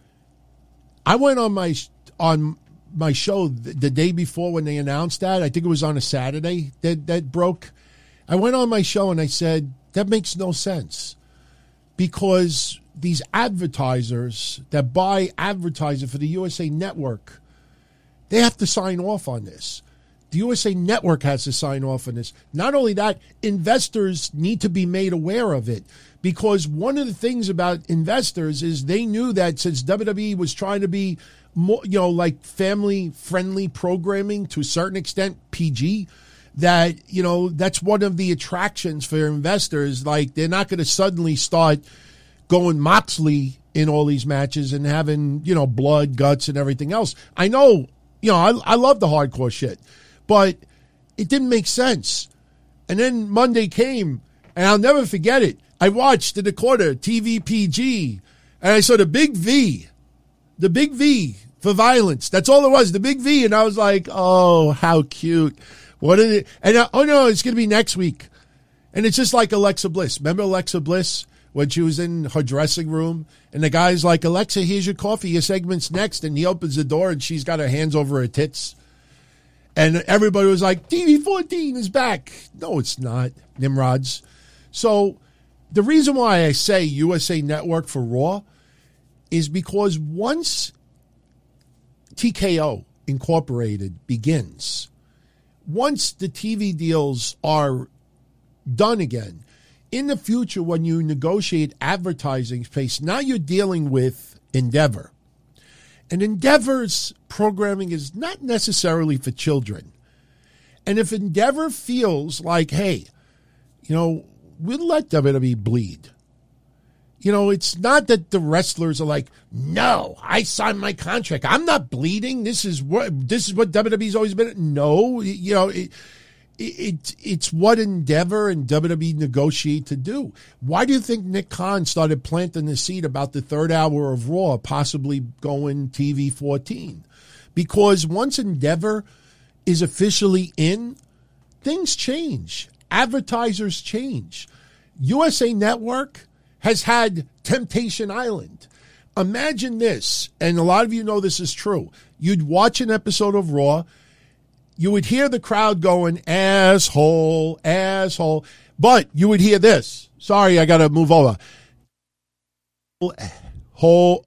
I went on my on my show the, the day before when they announced that. I think it was on a Saturday that, that broke. I went on my show and I said, that makes no sense. Because these advertisers that buy advertising for the U S A Network, they have to sign off on this. The U S A Network has to sign off on this. Not only that, investors need to be made aware of it, because one of the things about investors is they knew that since W W E was trying to be more, you know, like family-friendly programming to a certain extent, P G, that, you know, that's one of the attractions for investors. Like, they're not going to suddenly start going Moxley in all these matches and having, you know, blood, guts, and everything else. I know, you know, I, I love the hardcore shit. But it didn't make sense. And then Monday came, and I'll never forget it. I watched in the corner T V P G, and I saw the big V, the big V for violence. That's all it was, the big V. And I was like, oh, how cute. What is it? And I, oh, no, it's going to be next week. And it's just like Alexa Bliss. Remember Alexa Bliss when she was in her dressing room? And the guy's like, Alexa, here's your coffee. Your segment's next. And he opens the door, and she's got her hands over her tits. And everybody was like, T V fourteen is back. No, it's not, Nimrods. So the reason why I say U S A Network for Raw is because once T K O Incorporated begins, once the T V deals are done again, in the future when you negotiate advertising space, now you're dealing with Endeavor. And Endeavor's programming is not necessarily for children. And if Endeavor feels like, hey, you know, we'll let W W E bleed. You know, it's not that the wrestlers are like, no, I signed my contract. I'm not bleeding. This is what this is what W W E's always been. No, you know, it, it, it's what Endeavor and W W E negotiate to do. Why do you think Nick Khan started planting the seed about the third hour of Raw possibly going T V fourteen? Because once Endeavor is officially in, things change. Advertisers change. U S A Network has had Temptation Island. Imagine this, and a lot of you know this is true. You'd watch an episode of Raw, you would hear the crowd going, asshole, asshole. But you would hear this. Sorry, I got to move over. Whole.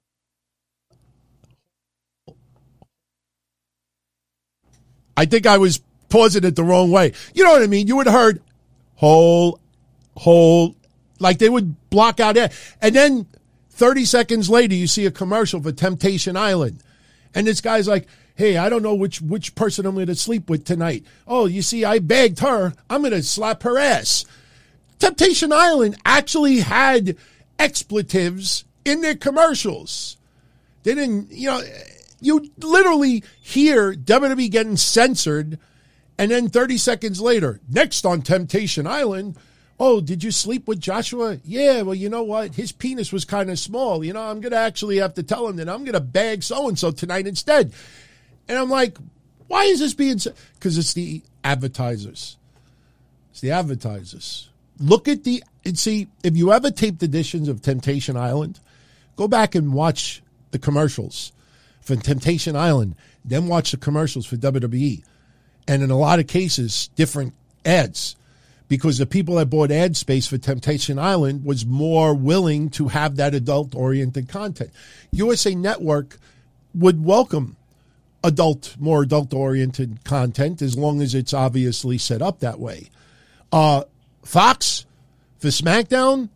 I think I was pausing it the wrong way. You know what I mean? You would have heard, whole, whole. Like they would block out air. And then thirty seconds later, you see a commercial for Temptation Island. And this guy's like, hey, I don't know which which person I'm going to sleep with tonight. Oh, you see, I begged her. I'm going to slap her ass. Temptation Island actually had expletives in their commercials. They didn't, you know, you literally hear W W E getting censored, and then thirty seconds later, next on Temptation Island, oh, did you sleep with Joshua? Yeah, well, you know what? His penis was kind of small. You know, I'm going to actually have to tell him that I'm going to bag so-and-so tonight instead. And I'm like, why is this being said? Because it's the advertisers. It's the advertisers. Look at the, and see, if you ever taped editions of Temptation Island, go back and watch the commercials for Temptation Island, then watch the commercials for W W E. And in a lot of cases, different ads. Because the people that bought ad space for Temptation Island was more willing to have that adult-oriented content. U S A Network would welcome adult, more adult-oriented content as long as it's obviously set up that way. Uh, Fox for SmackDown.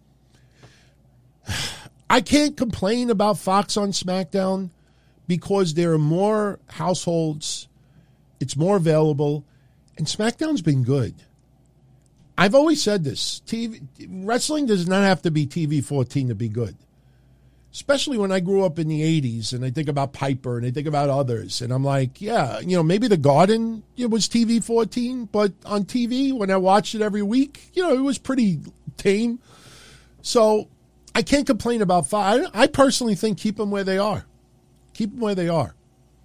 I can't complain about Fox on SmackDown because there are more households. It's more available. And SmackDown's been good. I've always said this. T V, wrestling does not have to be T V fourteen to be good. Especially when I grew up in the eighties and I think about Piper and I think about others. And I'm like, yeah, you know, maybe The Garden it was T V fourteen, but on T V, when I watched it every week, you know, it was pretty tame. So I can't complain about five. I personally think keep them where they are. Keep them where they are.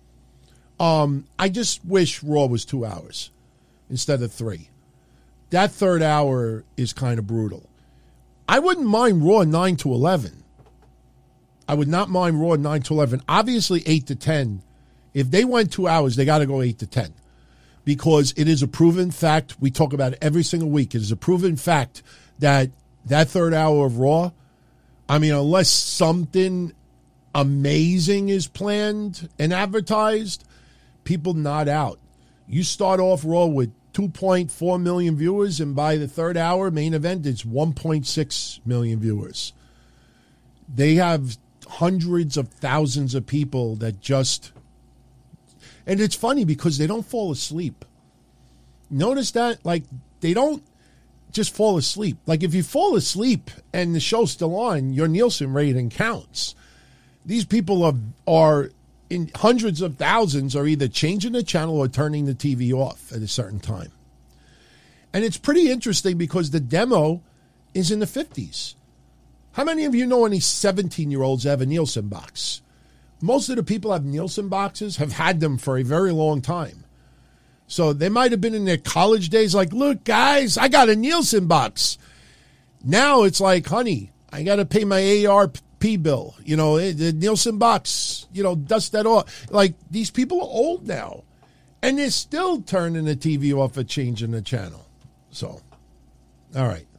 Um, I just wish Raw was two hours instead of three. That third hour is kind of brutal. I wouldn't mind Raw nine to eleven. I would not mind Raw nine to eleven. Obviously, eight to ten. If they went two hours, they got to go eight to ten. Because it is a proven fact. We talk about it every single week. It is a proven fact that that third hour of Raw, I mean, unless something amazing is planned and advertised, people nod out. You start off Raw with two point four million viewers, and by the third hour, main event, it's one point six million viewers. They have hundreds of thousands of people that just, and it's funny because they don't fall asleep. Notice that? Like, they don't just fall asleep. Like, if you fall asleep and the show's still on, your Nielsen rating counts. These people are, are in hundreds of thousands are either changing the channel or turning the T V off at a certain time. And it's pretty interesting because the demo is in the fifties. How many of you know any seventeen-year-olds have a Nielsen box? Most of the people have Nielsen boxes, have had them for a very long time. So they might have been in their college days like, look, guys, I got a Nielsen box. Now it's like, honey, I got to pay my A R P bill. You know, the Nielsen box, you know, dust that off. Like, these people are old now. And they're still turning the T V off or changing the channel. So, all right.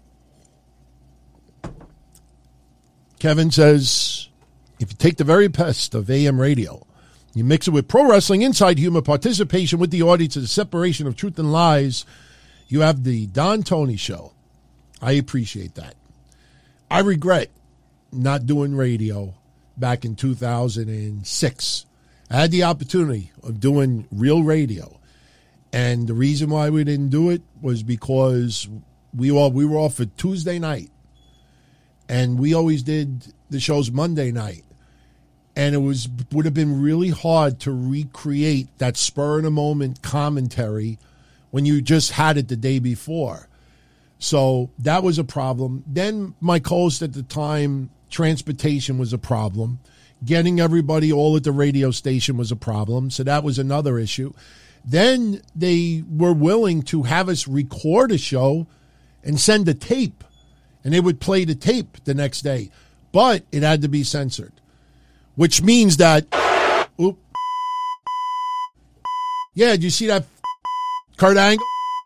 Kevin says, if you take the very best of A M radio, you mix it with pro wrestling, inside humor, participation with the audience, and the separation of truth and lies, you have the Don Tony Show. I appreciate that. I regret not doing radio back in two thousand six. I had the opportunity of doing real radio. And the reason why we didn't do it was because we all we were off for Tuesday night. And we always did the shows Monday night. And it was would have been really hard to recreate that spur-of-the-moment commentary when you just had it the day before. So that was a problem. Then my co-host at the time, transportation was a problem. Getting everybody all at the radio station was a problem. So that was another issue. Then they were willing to have us record a show and send a tape. And they would play the tape the next day. But it had to be censored. Which means that, oop. Yeah, did you see that Kurt Angle?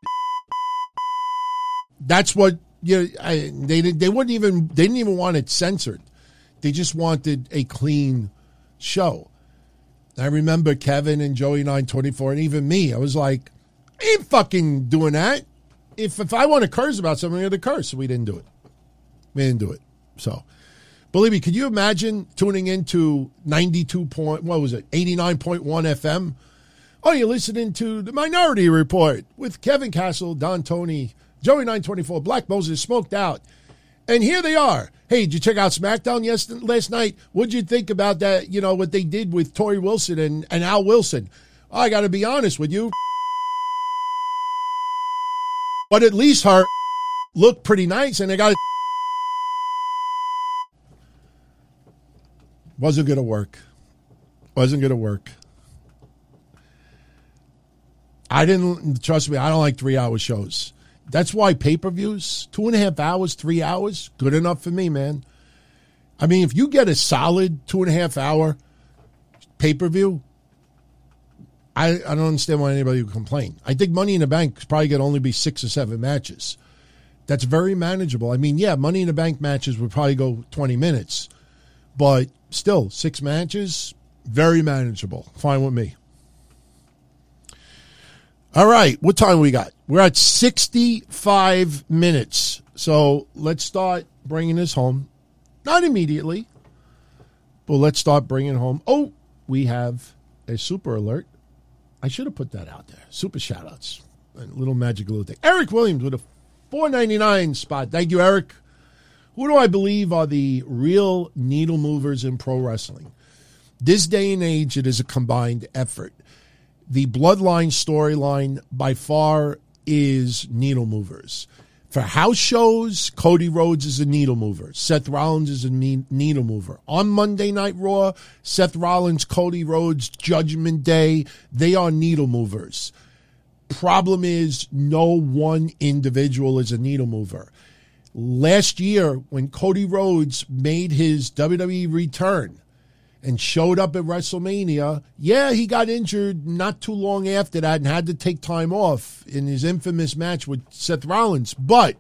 That's what, you know, I, they, they wouldn't even, they didn't even want it censored. They just wanted a clean show. I remember Kevin and Joey nine twenty-four and even me. I was like, I ain't fucking doing that. If if I want to curse about something, I'm going to curse. So we didn't do it. We didn't do it. So, believe me, could you imagine tuning into ninety-two point, what was it, eighty-nine point one F M? Oh, you're listening to The Minority Report with Kevin Castle, Don Tony, Joey nine twenty-four, Black Moses, Smoked Out. And here they are. Hey, did you check out SmackDown yesterday, last night? What'd you think about that, you know, what they did with Tori Wilson and, and Al Wilson? Oh, I got to be honest with you. But at least her looked pretty nice, and they got it. Wasn't going to work. Wasn't going to work. I didn't, trust me, I don't like three-hour shows. That's why pay-per-views, two and a half hours, three hours, good enough for me, man. I mean, if you get a solid two and a half hour pay-per-view, I, I don't understand why anybody would complain. I think Money in the Bank is probably going to only be six or seven matches. That's very manageable. I mean, yeah, Money in the Bank matches would probably go twenty minutes. But still, six matches, very manageable. Fine with me. All right, what time we got? We're at sixty-five minutes. So let's start bringing this home. Not immediately, but let's start bringing it home. Oh, we have a super alert. I should have put that out there. Super shout-outs. A little magic little thing. Eric Williams with a four ninety-nine spot. Thank you, Eric. Who do I believe are the real needle movers in pro wrestling? This day and age, it is a combined effort. The Bloodline storyline by far is needle movers. For house shows, Cody Rhodes is a needle mover. Seth Rollins is a needle mover. On Monday Night Raw, Seth Rollins, Cody Rhodes, Judgment Day, they are needle movers. Problem is, no one individual is a needle mover. Last year, when Cody Rhodes made his W W E return and showed up at WrestleMania, yeah, he got injured not too long after that and had to take time off in his infamous match with Seth Rollins. But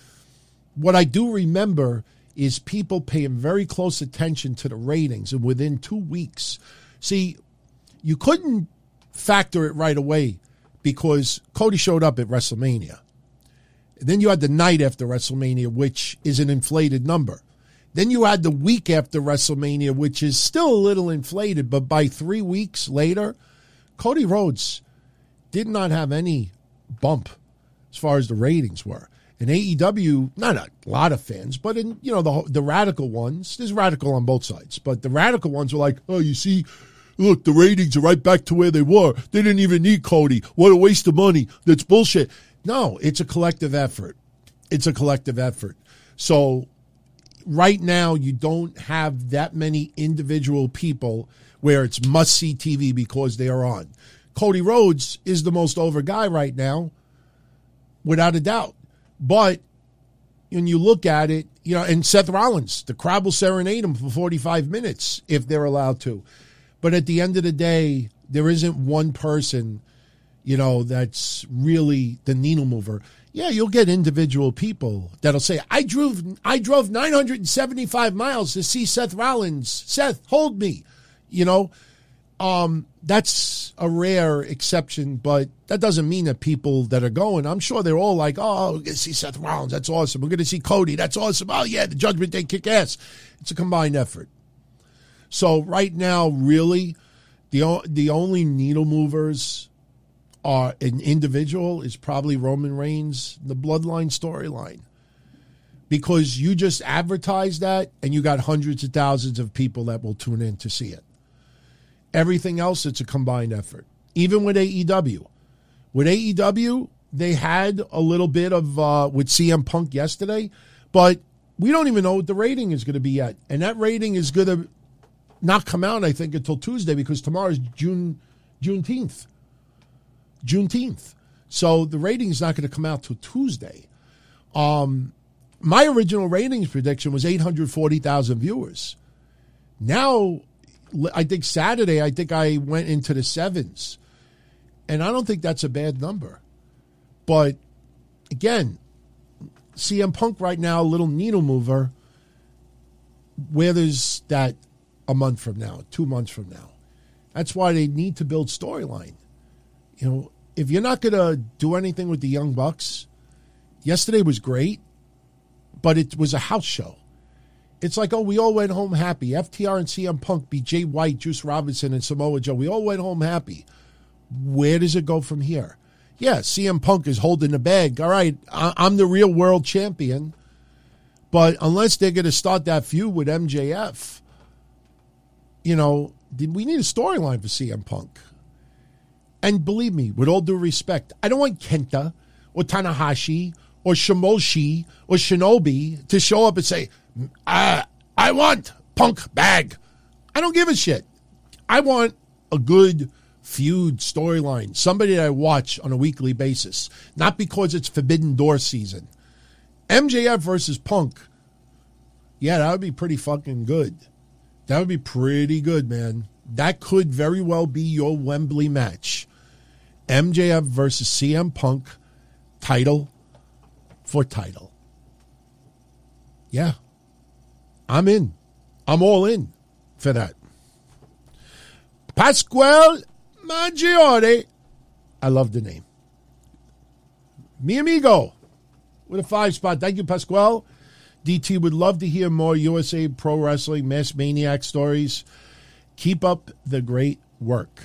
what I do remember is people paying very close attention to the ratings, and within two weeks, see, you couldn't factor it right away because Cody showed up at WrestleMania. And then you had the night after WrestleMania, which is an inflated number. Then you had the week after WrestleMania, which is still a little inflated, but by three weeks later, Cody Rhodes did not have any bump as far as the ratings were. And A E W, not a lot of fans, but in, you know, the the radical ones, there's radical on both sides, but the radical ones were like, oh, you see, look, the ratings are right back to where they were. They didn't even need Cody. What a waste of money. That's bullshit. No, it's a collective effort. It's a collective effort. So right now, you don't have that many individual people where it's must-see T V because they are on. Cody Rhodes is the most over guy right now, without a doubt. But when you look at it, you know, and Seth Rollins, the crowd will serenade him for forty-five minutes if they're allowed to. But at the end of the day, there isn't one person, you know, that's really the needle mover. Yeah, you'll get individual people that'll say, I drove I drove nine hundred seventy-five miles to see Seth Rollins. Seth, hold me. You know, um, that's a rare exception, but that doesn't mean that people that are going, I'm sure they're all like, oh, we're going to see Seth Rollins. That's awesome. We're going to see Cody. That's awesome. Oh, yeah, the Judgment Day kick ass. It's a combined effort. So right now, really, the the only needle movers are an individual is probably Roman Reigns, the Bloodline storyline. Because you just advertise that and you got hundreds of thousands of people that will tune in to see it. Everything else, it's a combined effort. Even with A E W. With A E W, they had a little bit of, uh, with C M Punk yesterday, but we don't even know what the rating is going to be yet. And that rating is going to not come out, I think, until Tuesday because tomorrow is June, Juneteenth. Juneteenth. So the rating is not going to come out till Tuesday. Um, my original ratings prediction was eight hundred forty thousand viewers. Now, I think Saturday, I think I went into the sevens. And I don't think that's a bad number. But, again, C M Punk right now, a little needle mover. Where there's that a month from now, two months from now. That's why they need to build storyline. You know, if you're not going to do anything with the Young Bucks, yesterday was great, but it was a house show. It's like, oh, we all went home happy. F T R and C M Punk beat Jay White, Juice Robinson, and Samoa Joe. We all went home happy. Where does it go from here? Yeah, C M Punk is holding the bag. All right, I'm the real world champion. But unless they're going to start that feud with M J F, you know, we need a storyline for C M Punk. And believe me, with all due respect, I don't want Kenta or Tanahashi or Shimoshi or Shinobi to show up and say, I, I want Punk bag. I don't give a shit. I want a good feud storyline, somebody that I watch on a weekly basis, not because it's Forbidden Door season. M J F versus Punk, yeah, that would be pretty fucking good. That would be pretty good, man. That could very well be your Wembley match. M J F versus C M Punk, title for title. Yeah. I'm in. I'm all in for that. Pasquale Maggiore. I love the name. Mi amigo with a five spot. Thank you, Pasquale. D T would love to hear more U S A Pro Wrestling Mass Maniac stories. Keep up the great work.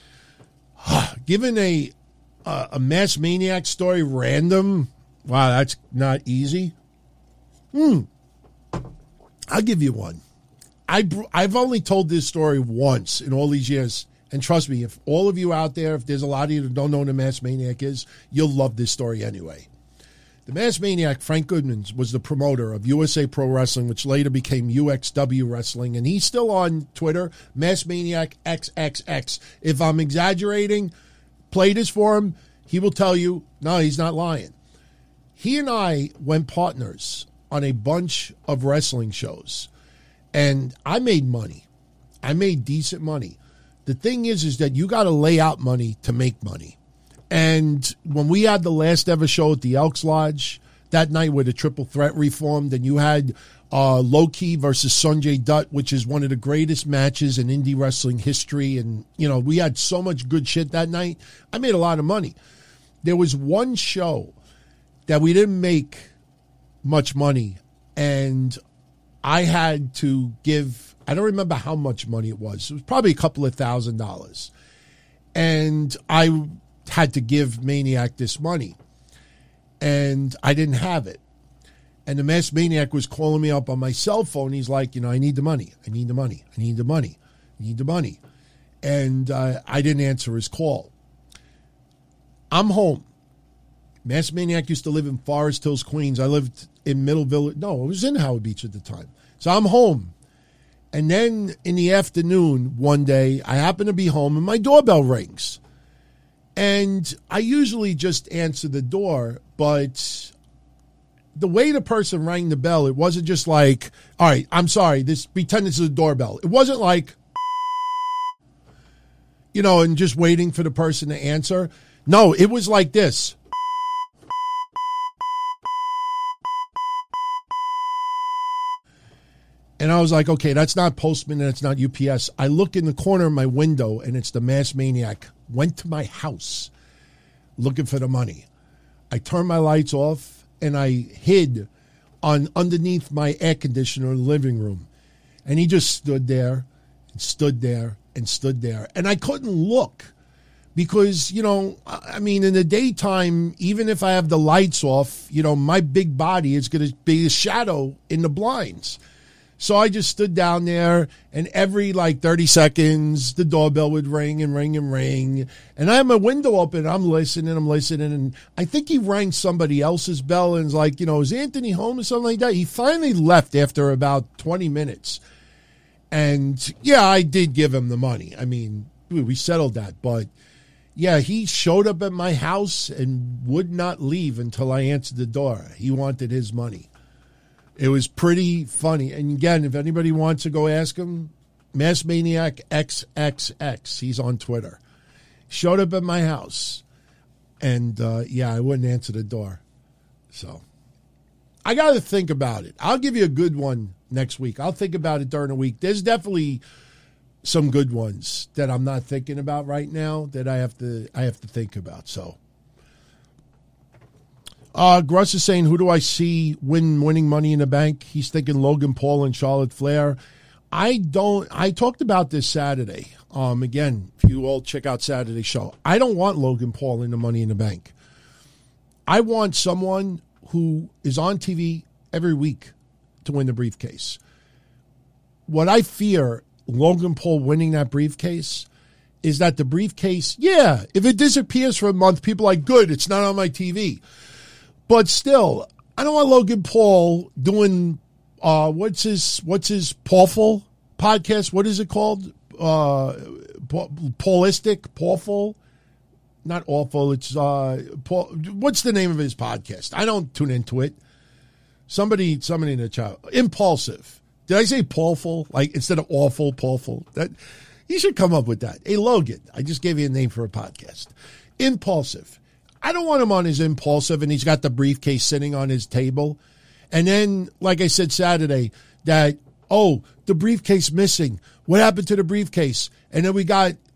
Given a uh, a Mass Maniac story random, wow, that's not easy. Hmm. I'll give you one. I, I've only told this story once in all these years. And trust me, if all of you out there, if there's a lot of you that don't know what a Mass Maniac is, you'll love this story anyway. The Mass Maniac, Frank Goodman, was the promoter of U S A Pro Wrestling, which later became U X W Wrestling. And he's still on Twitter, Mass Maniac X X X. If I'm exaggerating, play this for him, he will tell you, no, he's not lying. He and I went partners on a bunch of wrestling shows. And I made money. I made decent money. The thing is, is that you got to lay out money to make money. And when we had the last ever show at the Elks Lodge, that night where the Triple Threat reformed, and you had uh, Low-Key versus Sanjay Dutt, which is one of the greatest matches in indie wrestling history. And, you know, we had so much good shit that night. I made a lot of money. There was one show that we didn't make much money, and I had to give, I don't remember how much money it was. It was probably a couple of thousand dollars. And I had to give Maniac this money. And I didn't have it. And the Mass Maniac was calling me up on my cell phone. He's like, you know, I need the money. I need the money. I need the money. I need the money. And uh, I didn't answer his call. I'm home. Mass Maniac used to live in Forest Hills, Queens. I lived in Middle Village. No, I was in Howard Beach at the time. So I'm home. And then in the afternoon, one day, I happen to be home and my doorbell rings. And I usually just answer the door, but the way the person rang the bell, it wasn't just like, all right, I'm sorry, this pretend this is a doorbell. It wasn't like, you know, and just waiting for the person to answer. No, it was like this. And I was like, okay, that's not Postman and it's not U P S. I look in the corner of my window and it's the Mass Maniac. Went to my house looking for the money. I turned my lights off and I hid on underneath my air conditioner in the living room. And he just stood there and stood there and stood there. And I couldn't look because, you know, I mean, in the daytime, even if I have the lights off, you know, my big body is going to be a shadow in the blinds. So I just stood down there, and every like thirty seconds, the doorbell would ring and ring and ring. And I had my window open. I'm listening, I'm listening. And I think he rang somebody else's bell and was like, you know, is Anthony home or something like that? He finally left after about twenty minutes. And, yeah, I did give him the money. I mean, we settled that. But, yeah, he showed up at my house and would not leave until I answered the door. He wanted his money. It was pretty funny. And again, if anybody wants to go ask him, Mass Maniac X X X. He's on Twitter. Showed up at my house. And, uh, yeah, I wouldn't answer the door. So I got to think about it. I'll give you a good one next week. I'll think about it during the week. There's definitely some good ones that I'm not thinking about right now that I have to I have to think about. So. Uh, Gruss is saying, who do I see win winning Money in the Bank? He's thinking Logan Paul and Charlotte Flair. I don't, I talked about this Saturday. Um, again, if you all check out Saturday's show, I don't want Logan Paul in the Money in the Bank. I want someone who is on T V every week to win the briefcase. What I fear, Logan Paul winning that briefcase, is that the briefcase, yeah, if it disappears for a month, people are like, good, it's not on my T V. But still, I don't want Logan Paul doing uh, what's his what's his Paulful podcast? What is it called? Uh, Paulistic, Paulful, not awful. It's uh, Paul. What's the name of his podcast? I don't tune into it. Somebody, somebody in the chat. Impulsive. Did I say Paulful? Like instead of awful, Paulful. That you should come up with that. Hey Logan, I just gave you a name for a podcast. Impulsive. I don't want him on his Impulsive and he's got the briefcase sitting on his table. And then, like I said Saturday, that, oh, the briefcase missing. What happened to the briefcase? And then we got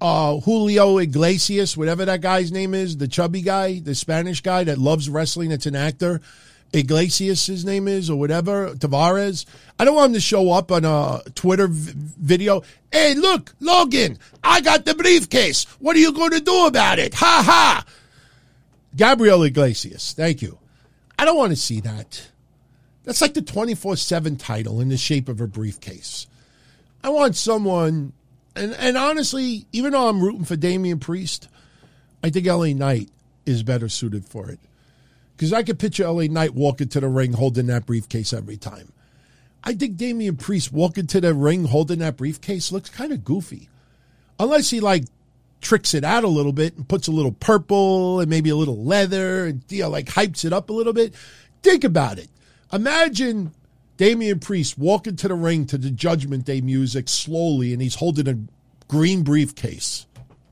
uh, Julio Iglesias, whatever that guy's name is, the chubby guy, the Spanish guy that loves wrestling, that's an actor. Iglesias, his name is, or whatever, Tavares. I don't want him to show up on a Twitter v- video. Hey, look, Logan, I got the briefcase. What are you going to do about it? Ha ha. Gabriel Iglesias, thank you. I don't want to see that. That's like the twenty-four seven title in the shape of a briefcase. I want someone, and, and honestly, even though I'm rooting for Damian Priest, I think L A Knight is better suited for it. Because I could picture L A Knight walking to the ring holding that briefcase every time. I think Damian Priest walking to the ring holding that briefcase looks kind of goofy. Unless he, like, tricks it out a little bit and puts a little purple and maybe a little leather and, you know, like, hypes it up a little bit. Think about it. Imagine Damian Priest walking to the ring to the Judgment Day music slowly, and he's holding a green briefcase.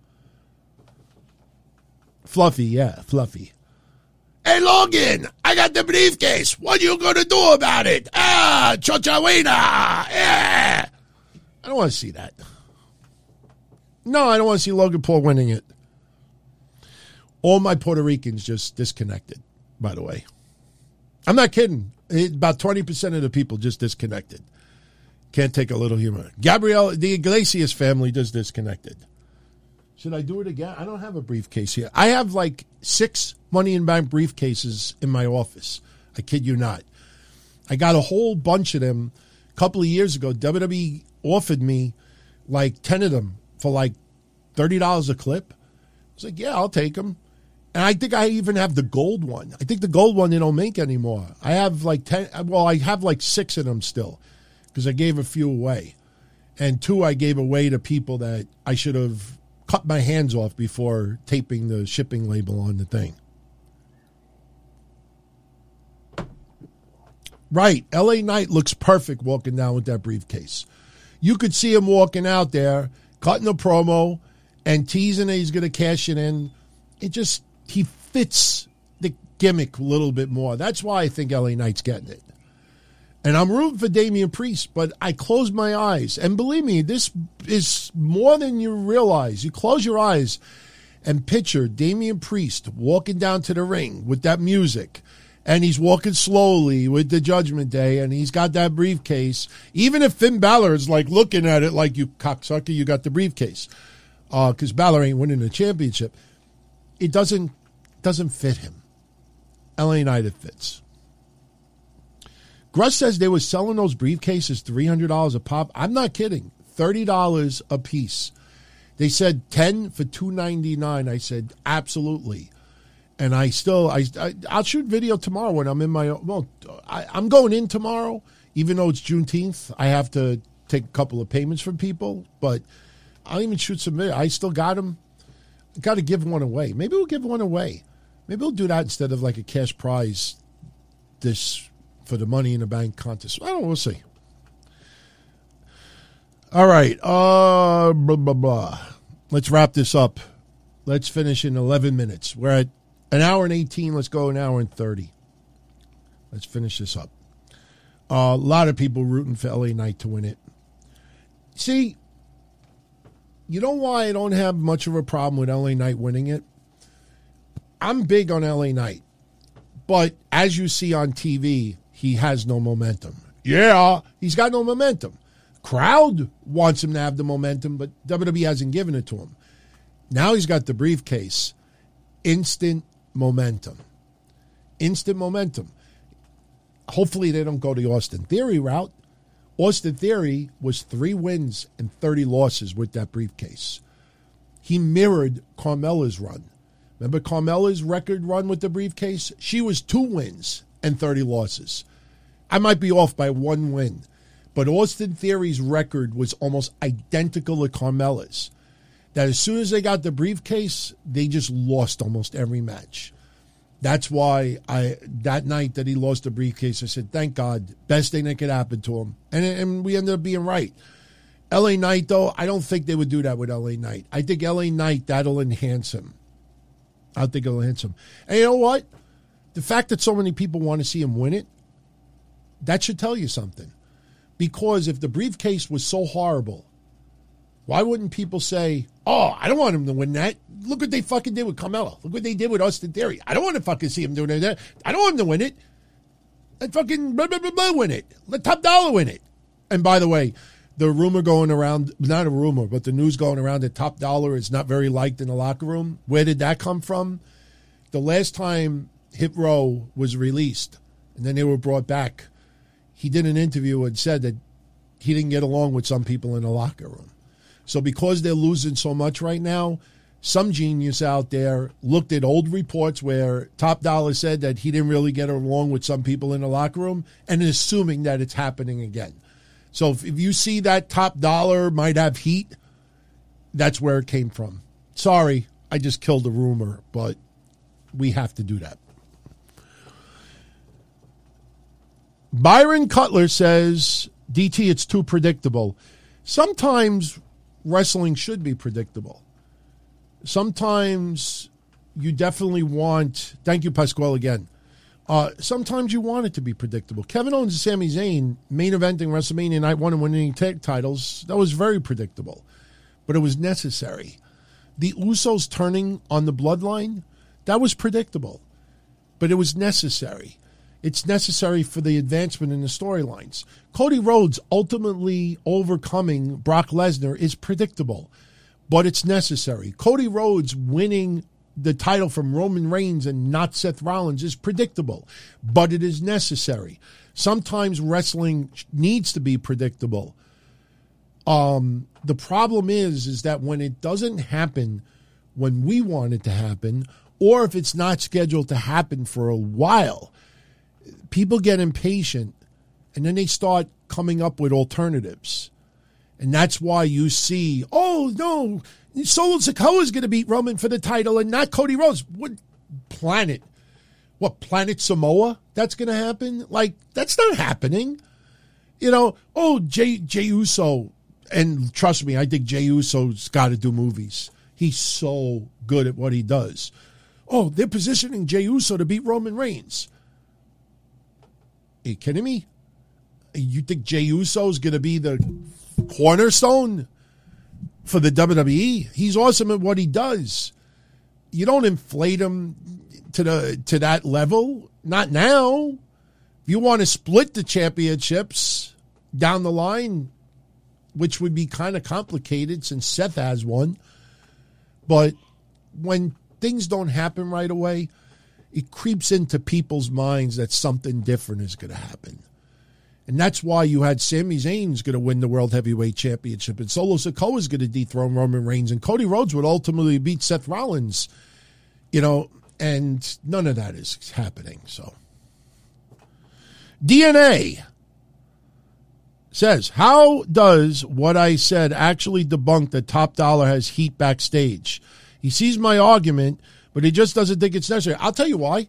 Fluffy, yeah, fluffy. Hey, Logan, I got the briefcase. What are you going to do about it? Ah, Chochawena. Yeah. I don't want to see that. No, I don't want to see Logan Paul winning it. All my Puerto Ricans just disconnected, by the way. I'm not kidding. About twenty percent of the people just disconnected. Can't take a little humor. Gabriel, the Iglesias family just disconnected. Should I do it again? I don't have a briefcase here. I have like six Money in Bank briefcases in my office. I kid you not. I got a whole bunch of them a couple of years ago. W W E offered me like ten of them for like thirty dollars a clip. I was like, yeah, I'll take them. And I think I even have the gold one. I think the gold one they don't make anymore. I have like ten. Well, I have like six of them still because I gave a few away. And two I gave away to people that I should have cut my hands off before taping the shipping label on the thing. Right. L A Knight looks perfect walking down with that briefcase. You could see him walking out there, cutting a promo, and teasing that he's going to cash it in. It just, he fits the gimmick a little bit more. That's why I think L A Knight's getting it. And I'm rooting for Damian Priest, but I close my eyes. And believe me, this is more than you realize. You close your eyes and picture Damian Priest walking down to the ring with that music. And he's walking slowly with the Judgment Day, and he's got that briefcase. Even if Finn Balor is like looking at it like, you cocksucker, you got the briefcase. Because uh, Balor ain't winning the championship. It doesn't doesn't fit him. L A Knight it fits. Gruss says they were selling those briefcases three hundred dollars a pop. I'm not kidding. thirty dollars a piece. They said ten for two ninety-nine. I said, absolutely. And I still, I, I, I'll shoot video tomorrow when I'm in my, well, I, I'm going in tomorrow, even though it's Juneteenth. I have to take a couple of payments from people, but I'll even shoot some video. I still got them. Got to give one away. Maybe we'll give one away. Maybe we'll do that instead of like a cash prize this for the Money in the Bank contest. I don't know. We'll see. All right. Uh, blah, blah, blah. Let's wrap this up. Let's finish in eleven minutes. We're at an hour and eighteen. Let's go an hour and thirty. Let's finish this up. Uh, a lot of people rooting for L A Knight to win it. See, you know why I don't have much of a problem with L A Knight winning it? I'm big on L A Knight. But as you see on T V, he has no momentum. Yeah, he's got no momentum. Crowd wants him to have the momentum, but W W E hasn't given it to him. Now he's got the briefcase. Instant momentum. Instant momentum. Hopefully they don't go the Austin Theory route. Austin Theory was three wins and thirty losses with that briefcase. He mirrored Carmella's run. Remember Carmella's record run with the briefcase? She was two wins and thirty losses. I might be off by one win, but Austin Theory's record was almost identical to Carmella's. That as soon as they got the briefcase, they just lost almost every match. That's why I that night that he lost the briefcase, I said, thank God, best thing that could happen to him. And, and we ended up being right. L A Knight, though, I don't think they would do that with L A Knight. I think L A Knight, that'll enhance him. I think it'll enhance him. And you know what? The fact that so many people want to see him win it, that should tell you something. Because if the briefcase was so horrible, Why wouldn't people say, oh, I don't want him to win that. Look what they fucking did with Carmelo. Look what they did with Austin Theory. I don't want to fucking see him doing that. I don't want him to win it. Let fucking blah, blah, blah, blah win it. Let Top Dollar win it. And by the way, the rumor going around, not a rumor, but the news going around that Top Dollar is not very liked in the locker room. Where did that come from? The last time Hit Row was released and then they were brought back, he did an interview and said that he didn't get along with some people in the locker room. So because they're losing so much right now, some genius out there looked at old reports where Top Dollar said that he didn't really get along with some people in the locker room and is assuming that it's happening again. So if, if you see that Top Dollar might have heat, that's where it came from. Sorry, I just killed a rumor, but we have to do that. Byron Cutler says, D T, it's too predictable. Sometimes wrestling should be predictable. Sometimes you definitely want, thank you, Pasquale, again. Uh, sometimes you want it to be predictable. Kevin Owens and Sami Zayn main eventing WrestleMania Night one and winning tag titles, that was very predictable, but it was necessary. The Usos turning on the Bloodline, that was predictable, but it was necessary. It's necessary for the advancement in the storylines. Cody Rhodes ultimately overcoming Brock Lesnar is predictable, but it's necessary. Cody Rhodes winning the title from Roman Reigns and not Seth Rollins is predictable, but it is necessary. Sometimes wrestling needs to be predictable. Um, the problem is, is that when it doesn't happen when we want it to happen, or if it's not scheduled to happen for a while, people get impatient, and then they start coming up with alternatives. And that's why you see, oh, no, Solo Sikoa is going to beat Roman for the title and not Cody Rhodes. What planet? What, Planet Samoa? That's going to happen? Like, that's not happening. You know, oh, Jay, Jay Uso, and trust me, I think Jay Uso's got to do movies. He's so good at what he does. Oh, they're positioning Jay Uso to beat Roman Reigns. Are you kidding me? You think Jey Uso is going to be the cornerstone for the W W E? He's awesome at what he does. You don't inflate him to the to that level. Not now. If you want to split the championships down the line, which would be kind of complicated since Seth has one. But when things don't happen right away, it creeps into people's minds that something different is going to happen. And that's why you had Sami Zayn's going to win the World Heavyweight Championship, and Solo Sikoa is going to dethrone Roman Reigns, and Cody Rhodes would ultimately beat Seth Rollins, you know, and none of that is happening. So D N A says, how does what I said actually debunk that Top Dollar has heat backstage? He sees my argument, but he just doesn't think it's necessary. I'll tell you why.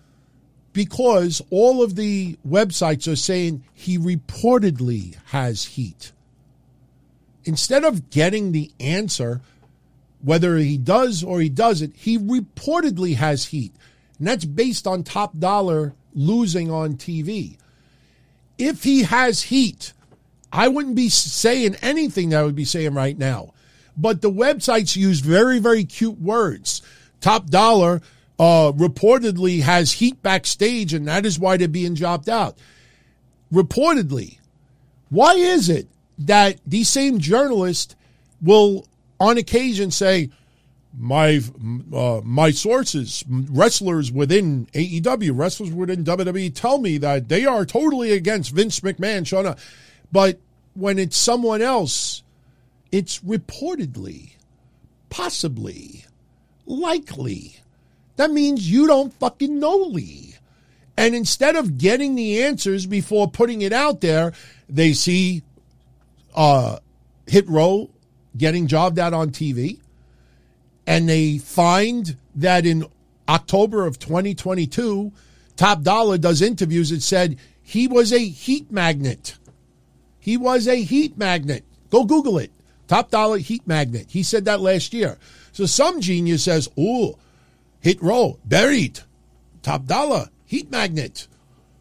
Because all of the websites are saying he reportedly has heat. Instead of getting the answer, whether he does or he doesn't, he reportedly has heat. And that's based on Top Dollar losing on T V. If he has heat, I wouldn't be saying anything that I would be saying right now. But the websites use very, very cute words. Top Dollar uh, reportedly has heat backstage, and that is why they're being dropped out. Reportedly. Why is it that these same journalists will, on occasion, say, my uh, my sources, wrestlers within A E W, wrestlers within W W E tell me that they are totally against Vince McMahon, Shawn. But when it's someone else, it's reportedly, possibly, likely. That means you don't fucking know, Lee. And instead of getting the answers before putting it out there, they see uh, Hit Row getting jobbed out on T V. And they find that in October of twenty twenty-two, Top Dollar does interviews that said he was a heat magnet. He was a heat magnet. Go Google it. Top Dollar heat magnet. He said that last year. So some genius says, ooh, Hit Row, buried. Top Dollar, heat magnet.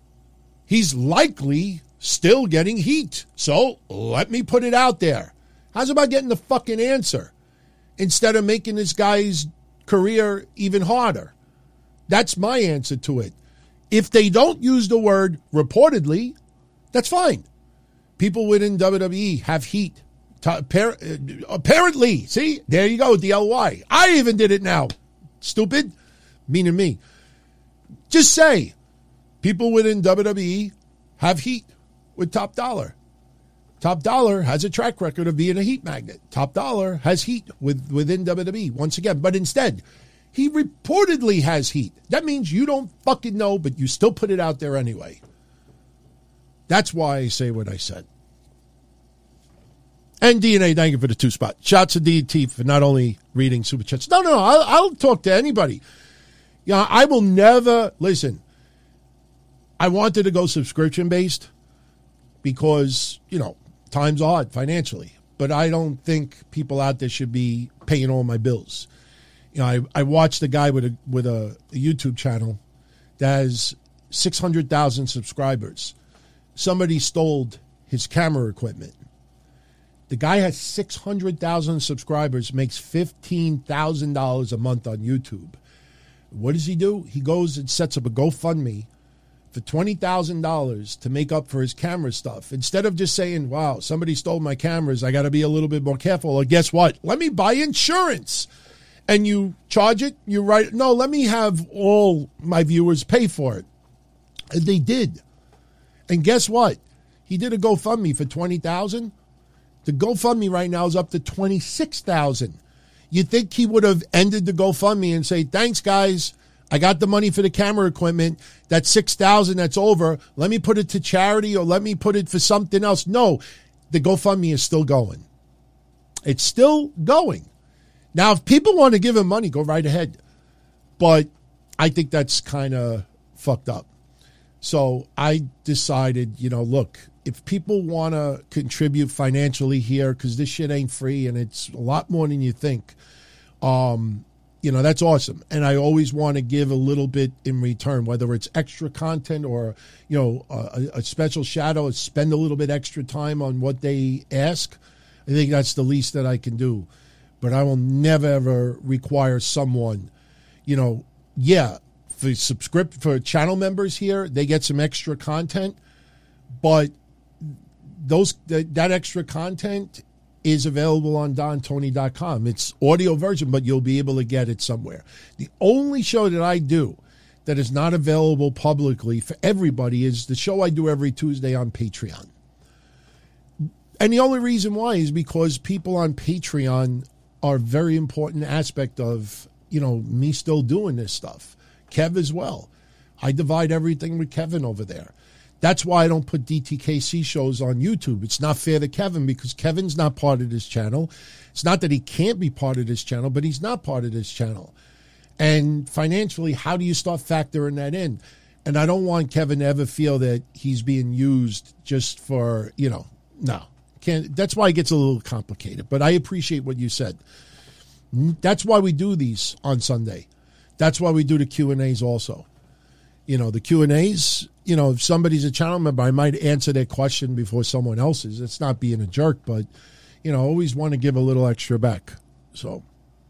He's likely still getting heat. So let me put it out there. How's about getting the fucking answer instead of making this guy's career even harder? That's my answer to it. If they don't use the word reportedly, that's fine. People within W W E have heat. Apparently, see, there you go with the L Y. I even did it now. Stupid, meaning me. Just say, people within W W E have heat with Top Dollar. Top Dollar has a track record of being a heat magnet. Top Dollar has heat with within W W E once again, but instead, he reportedly has heat. That means you don't fucking know, but you still put it out there anyway. That's why I say what I said. And D N A, thank you for the two spot. Shouts to D T for not only reading Super Chats. No, no, I'll, I'll talk to anybody. You know, I will never, listen, I wanted to go subscription-based because, you know, times are hard financially. But I don't think people out there should be paying all my bills. You know, I, I watched a guy with a with a, a YouTube channel that has six hundred thousand subscribers. Somebody stole his camera equipment. The guy has six hundred thousand subscribers, makes fifteen thousand dollars a month on YouTube. What does he do? He goes and sets up a GoFundMe for twenty thousand dollars to make up for his camera stuff. Instead of just saying, wow, somebody stole my cameras, I got to be a little bit more careful. Or guess what? Let me buy insurance. And you charge it, you write, no, let me have all my viewers pay for it. And they did. And guess what? He did a GoFundMe for twenty thousand dollars. The GoFundMe right now is up to twenty-six thousand dollars. You think he would have ended the GoFundMe and say, thanks, guys. I got the money for the camera equipment. That six thousand dollars that's over. Let me put it to charity or let me put it for something else. No, the GoFundMe is still going. It's still going. Now, if people want to give him money, go right ahead. But I think that's kind of fucked up. So I decided, you know, look, if people want to contribute financially here, because this shit ain't free and it's a lot more than you think, um, you know, that's awesome. And I always want to give a little bit in return, whether it's extra content or, you know, a, a special shout out, spend a little bit extra time on what they ask. I think that's the least that I can do. But I will never, ever require someone, you know, yeah, for subscript for channel members here, they get some extra content, but those that, that extra content is available on don tony dot com. It's audio version, but you'll be able to get it somewhere. The only show that I do that is not available publicly for everybody is the show I do every Tuesday on Patreon. And the only reason why is because people on Patreon are a very important aspect of, you know, me still doing this stuff. Kev as well. I divide everything with Kevin over there. That's why I don't put D T K C shows on YouTube. It's not fair to Kevin because Kevin's not part of this channel. It's not that he can't be part of this channel, but he's not part of this channel. And financially, how do you start factoring that in? And I don't want Kevin to ever feel that he's being used just for, you know, no. Can't, that's why it gets a little complicated. But I appreciate what you said. That's why we do these on Sunday. That's why we do the Q and A's also. You know, the Q and A's, you know, if somebody's a channel member, I might answer their question before someone else's. It's not being a jerk, but, you know, I always want to give a little extra back. So,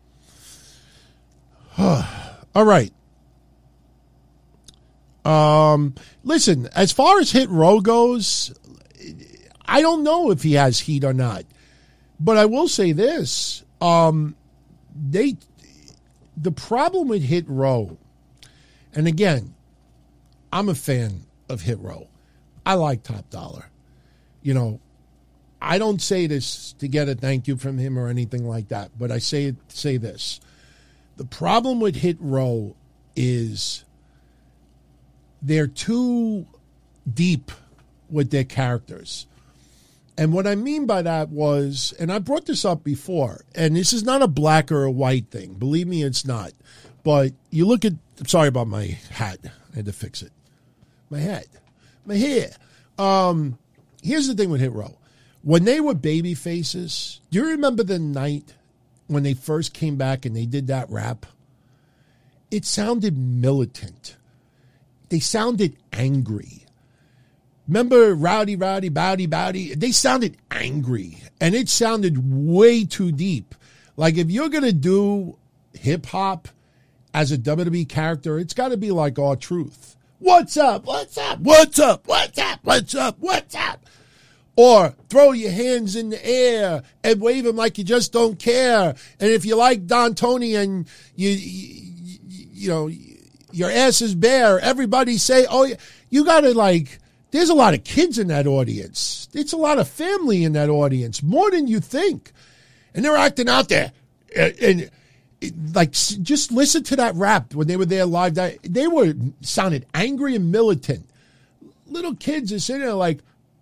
all right. Um, listen, as far as Hit Row goes, I don't know if he has heat or not. But I will say this. Um, they... The problem with Hit Row, and again, I'm a fan of Hit Row. I like Top Dollar. You know, I don't say this to get a thank you from him or anything like that, but I say say this. The problem with Hit Row is they're too deep with their characters. And what I mean by that was, and I brought this up before, and this is not a black or a white thing. Believe me, it's not. But you look at, I'm sorry about my hat. I had to fix it. My hat. My hair. Um, here's the thing with Hit Row. When they were baby faces, do you remember the night when they first came back and they did that rap? It sounded militant. They sounded angry. Remember Rowdy, Rowdy, Bowdy, Bowdy? They sounded angry, and it sounded way too deep. Like, if you're going to do hip-hop as a W W E character, it's got to be like R-Truth. What's up? What's up? What's up? What's up? What's up? What's up? Or throw your hands in the air and wave them like you just don't care. And if you like Don Tony and you, you, you know, your ass is bare, everybody say, oh, you got to like... There's a lot of kids in that audience. It's a lot of family in that audience, more than you think. And they're acting out there. And, and it, like, just listen to that rap when they were there live. That they were sounded angry and militant. Little kids are sitting there like,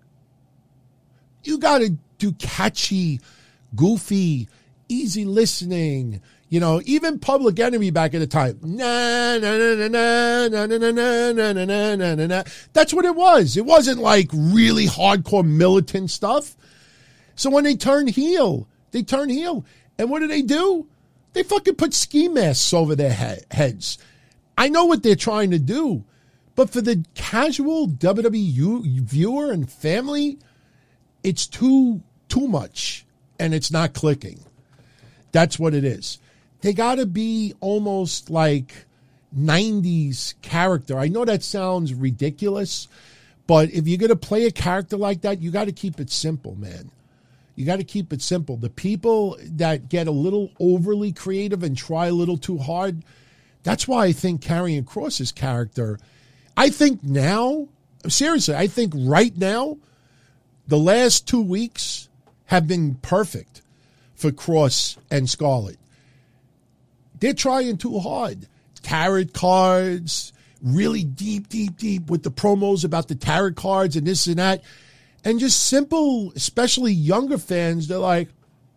you got to do catchy, goofy, easy listening. You know, even Public Enemy back at the time. Na na na na na na na na na na na na na. That's what it was. It wasn't like really hardcore militant stuff. So when they turned heel, they turned heel. And what do they do? They fucking put ski masks over their he- heads. I know what they're trying to do. But for the casual W W E viewer and family, it's too, too much. And it's not clicking. That's what it is. They got to be almost like nineties character. I know that sounds ridiculous, but if you're going to play a character like that, you got to keep it simple, man. You got to keep it simple. The people that get a little overly creative and try a little too hard, that's why I think Karrion Kross's character, I think now, seriously, I think right now, the last two weeks have been perfect for Kross and Scarlett. They're trying too hard. Tarot cards, really deep, deep, deep with the promos about the tarot cards and this and that. And just simple, especially younger fans, they're like,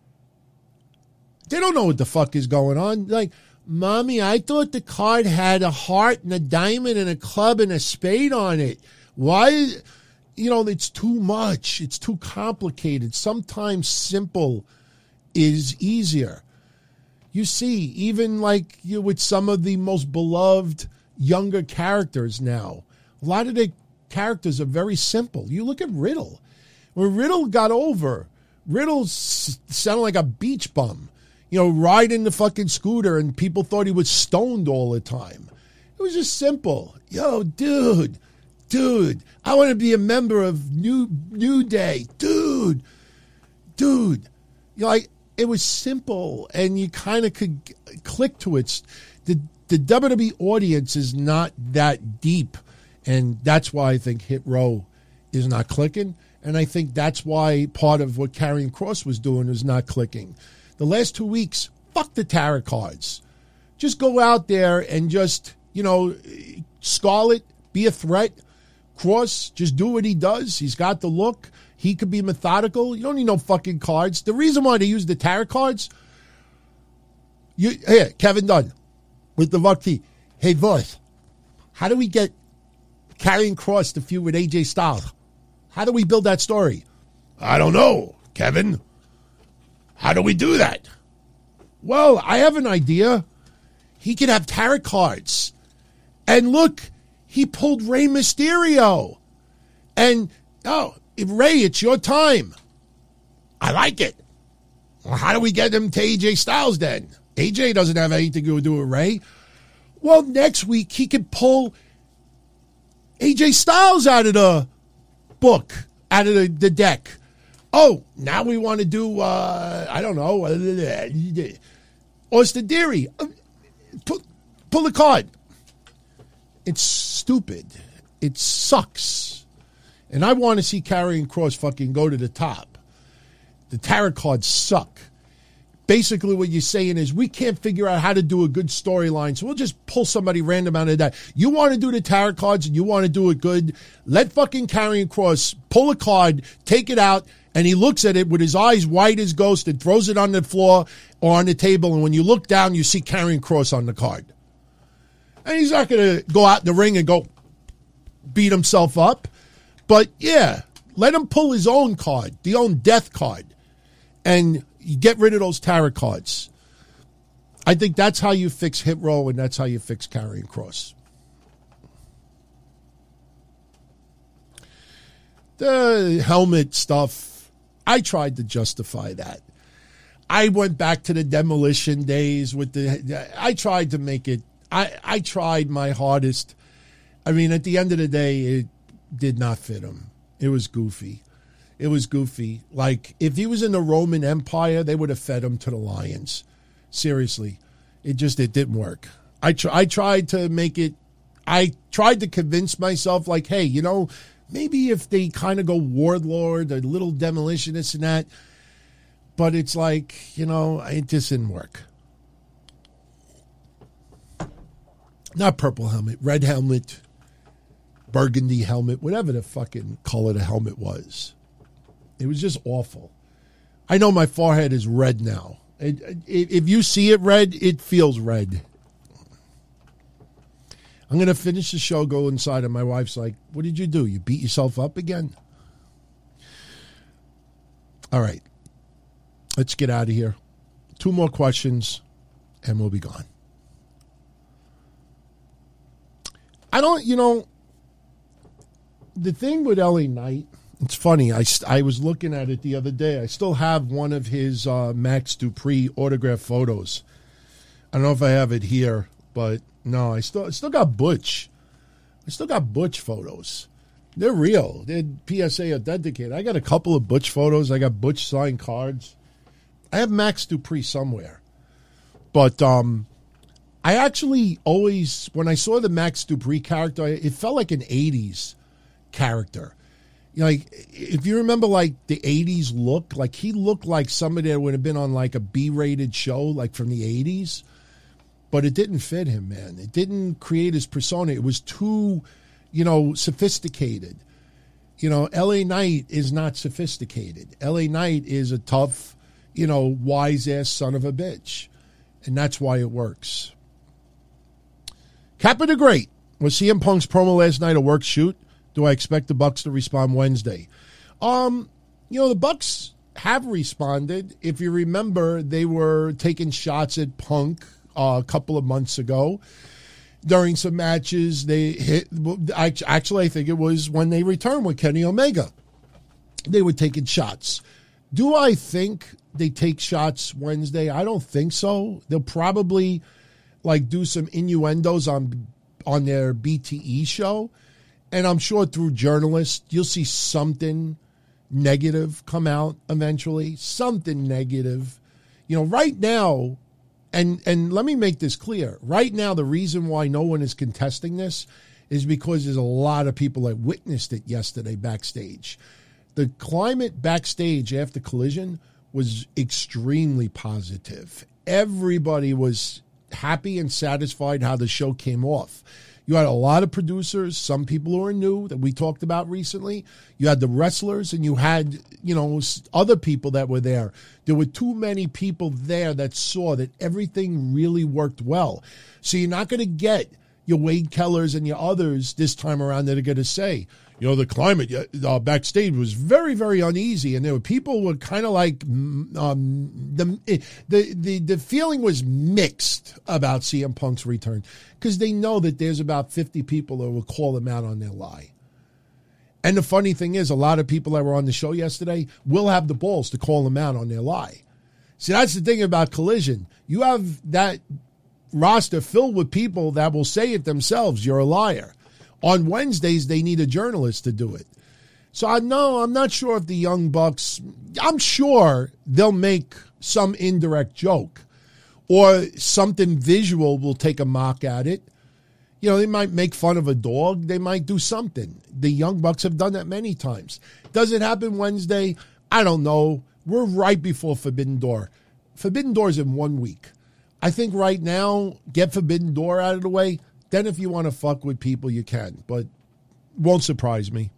they don't know what the fuck is going on. Like, Mommy, I thought the card had a heart and a diamond and a club and a spade on it. Why? You know, it's too much. It's too complicated. Sometimes simple is easier. You see, even like you know, with some of the most beloved younger characters now, a lot of the characters are very simple. You look at Riddle. When Riddle got over, Riddle s- sounded like a beach bum, you know, riding the fucking scooter and people thought he was stoned all the time. It was just simple. Yo, dude, dude, I want to be a member of New New Day. Dude, dude. You know, like, it was simple, and you kind of could click to it. The, the W W E audience is not that deep, and that's why I think Hit Row is not clicking, and I think that's why part of what Karrion Kross was doing is not clicking. The last two weeks, fuck the tarot cards. Just go out there and just, you know, Scarlett, be a threat. Kross, just do what he does. He's got the look. He could be methodical. You don't need no fucking cards. The reason why they use the tarot cards, you here, Kevin Dunn, with the Vokti. Hey, Voss, how do we get Karrion Kross to feud with A J Styles? How do we build that story? I don't know, Kevin. How do we do that? Well, I have an idea. He could have tarot cards. And look, he pulled Rey Mysterio. And, oh, Ray, it's your time. I like it. Well, how do we get him to A J Styles then? A J doesn't have anything to do with Ray. Well, next week he could pull A J Styles out of the book, out of the, the deck. Oh, now we want to do, uh, I don't know, Austin Theory. Pull, pull the card. It's stupid. It sucks. And I want to see Karrion Kross fucking go to the top. The tarot cards suck. Basically what you're saying is we can't figure out how to do a good storyline, so we'll just pull somebody random out of that. You want to do the tarot cards and you want to do it good, let fucking Karrion Kross pull a card, take it out, and he looks at it with his eyes white as ghost and throws it on the floor or on the table, and when you look down, you see Karrion Kross on the card. And he's not going to go out in the ring and go beat himself up. But, yeah, let him pull his own card, the own death card, and you get rid of those tarot cards. I think that's how you fix Hit Row, and that's how you fix Karrion Kross. the helmet stuff, I tried to justify that. I went back to the Demolition days with the, I tried to make it, I, I tried my hardest. I mean, at the end of the day, it did not fit him. It was goofy. It was goofy. Like, if he was in the Roman Empire, they would have fed him to the lions. Seriously. It just, it didn't work. I, tr- I tried to make it, I tried to convince myself, like, hey, you know, maybe if they kind of go warlord, a little demolitionist and that, but it's like, you know, it just didn't work. Not purple helmet, red helmet, burgundy helmet, whatever the fucking color the helmet was. It was just awful. I know my forehead is red now. It, it, if you see it red, it feels red. I'm going to finish the show, go inside, and my wife's like, what did you do? You beat yourself up again? All right. Let's get out of here. Two more questions, and we'll be gone. I don't, you know, the thing with L A Knight, it's funny. I, I was looking at it the other day. I still have one of his uh, Max Dupree autograph photos. I don't know if I have it here, but no, I still I still got Butch. I still got Butch photos. They're real. They're P S A authenticated. I got a couple of Butch photos. I got Butch signed cards. I have Max Dupree somewhere. But um, I actually always, when I saw the Max Dupree character, it felt like an eighties character. You know, like, if you remember, like, the eighties look, like, he looked like somebody that would have been on, like, a B-rated show, like, from the eighties. But it didn't fit him, man. It didn't create his persona. It was too, you know, sophisticated. You know, L A Knight is not sophisticated. L A Knight is a tough, you know, wise-ass son of a bitch. And that's why it works. Kappa the Great. Was C M Punk's promo last night a work shoot? Do I expect the Bucks to respond Wednesday? Um, you know, the Bucks have responded. If you remember, they were taking shots at Punk uh, a couple of months ago. During some matches, they hit. Actually, I think it was when they returned with Kenny Omega. They were taking shots. Do I think they take shots Wednesday? I don't think so. They'll probably like do some innuendos on on their B T E show. And I'm sure through journalists, you'll see something negative come out eventually. Something negative. You know, right now, and and let me make this clear. Right now, the reason why no one is contesting this is because there's a lot of people that witnessed it yesterday backstage. The climate backstage after Collision was extremely positive. Everybody was happy and satisfied how the show came off. You had a lot of producers, some people who are new that we talked about recently. You had the wrestlers and you had, you know, other people that were there. There were too many people there that saw that everything really worked well. So you're not going to get your Wade Kellers and your others this time around that are going to say, you know, the climate uh, backstage was very, very uneasy. And there were people who were kind of like, um, the, the, the, the feeling was mixed about C M Punk's return because they know that there's about fifty people that will call them out on their lie. And the funny thing is, a lot of people that were on the show yesterday will have the balls to call them out on their lie. See, that's the thing about Collision. You have that roster filled with people that will say it themselves, you're a liar. On Wednesdays, they need a journalist to do it. So I know, I'm not sure if the Young Bucks, I'm sure they'll make some indirect joke or something visual will take a mock at it. You know, they might make fun of a dog. They might do something. The Young Bucks have done that many times. Does it happen Wednesday? I don't know. We're right before Forbidden Door. Forbidden Door is in one week. I think right now, get Forbidden Door out of the way. Then if you want to fuck with people, you can. But won't surprise me.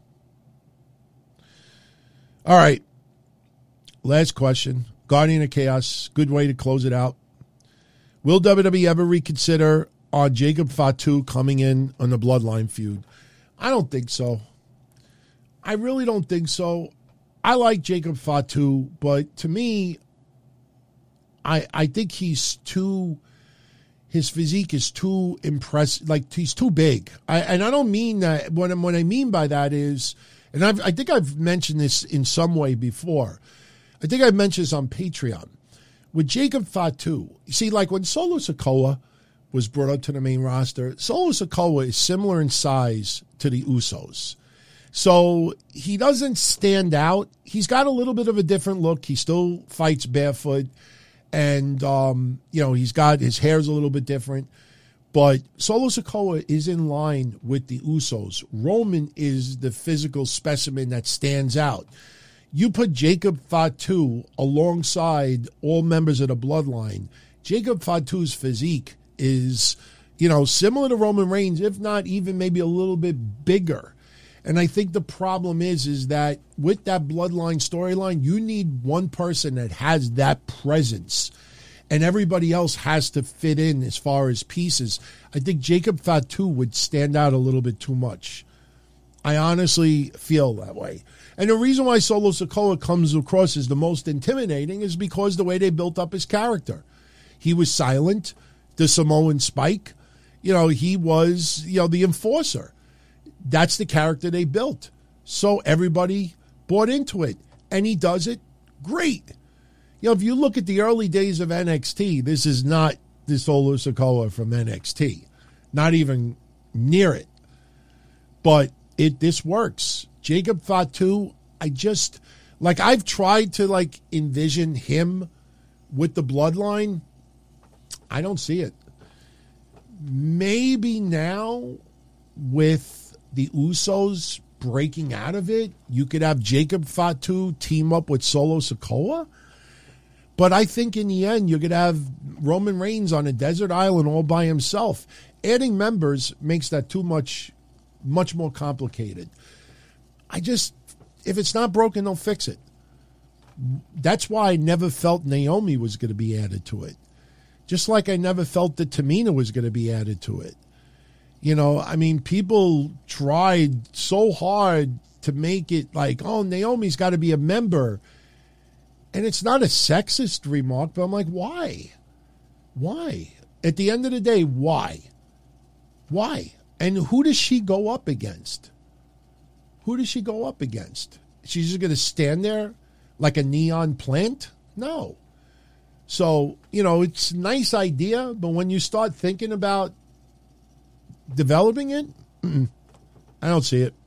All right. Last question. Guardian of Chaos. Good way to close it out. Will W W E ever reconsider on Jacob Fatu coming in on the Bloodline feud? I don't think so. I really don't think so. I like Jacob Fatu, but to me, I I think he's too... His physique is too impressive. Like, he's too big. I, and I don't mean that. What, what I mean by that is, and I've, I think I've mentioned this in some way before. I think I've mentioned this on Patreon. With Jacob Fatu, you see, like when Solo Sikoa was brought up to the main roster, Solo Sikoa is similar in size to the Usos. So he doesn't stand out. He's got a little bit of a different look. He still fights barefoot. And, um, you know, he's got, his hair's a little bit different. But Solo Sikoa is in line with the Usos. Roman is the physical specimen that stands out. You put Jacob Fatu alongside all members of the bloodline. Jacob Fatu's physique is, you know, similar to Roman Reigns, if not even maybe a little bit bigger. And I think the problem is, is that with that bloodline storyline, you need one person that has that presence. And everybody else has to fit in as far as pieces. I think Jacob Fatu would stand out a little bit too much. I honestly feel that way. And the reason why Solo Sikoa comes across as the most intimidating is because the way they built up his character. He was silent, the Samoan Spike. You know, he was, you know, the enforcer. That's the character they built. So everybody bought into it. And he does it great. You know, if you look at the early days of N X T, this is not the Solo Sikoa from N X T. Not even near it. But it this works. Jacob Fatu, I just, like, I've tried to, like, envision him with the bloodline. I don't see it. Maybe now with the Usos breaking out of it, you could have Jacob Fatu team up with Solo Sikoa. But I think in the end, you're going to have Roman Reigns on a desert island all by himself. Adding members makes that too much, much more complicated. I just, if it's not broken, don't fix it. That's why I never felt Naomi was going to be added to it. Just like I never felt that Tamina was going to be added to it. You know, I mean, people tried so hard to make it like, oh, Naomi's got to be a member. And it's not a sexist remark, but I'm like, why? Why? At the end of the day, why? Why? And who does she go up against? Who does she go up against? She's just going to stand there like a neon plant? No. So, you know, it's a nice idea, but when you start thinking about developing it, I don't see it.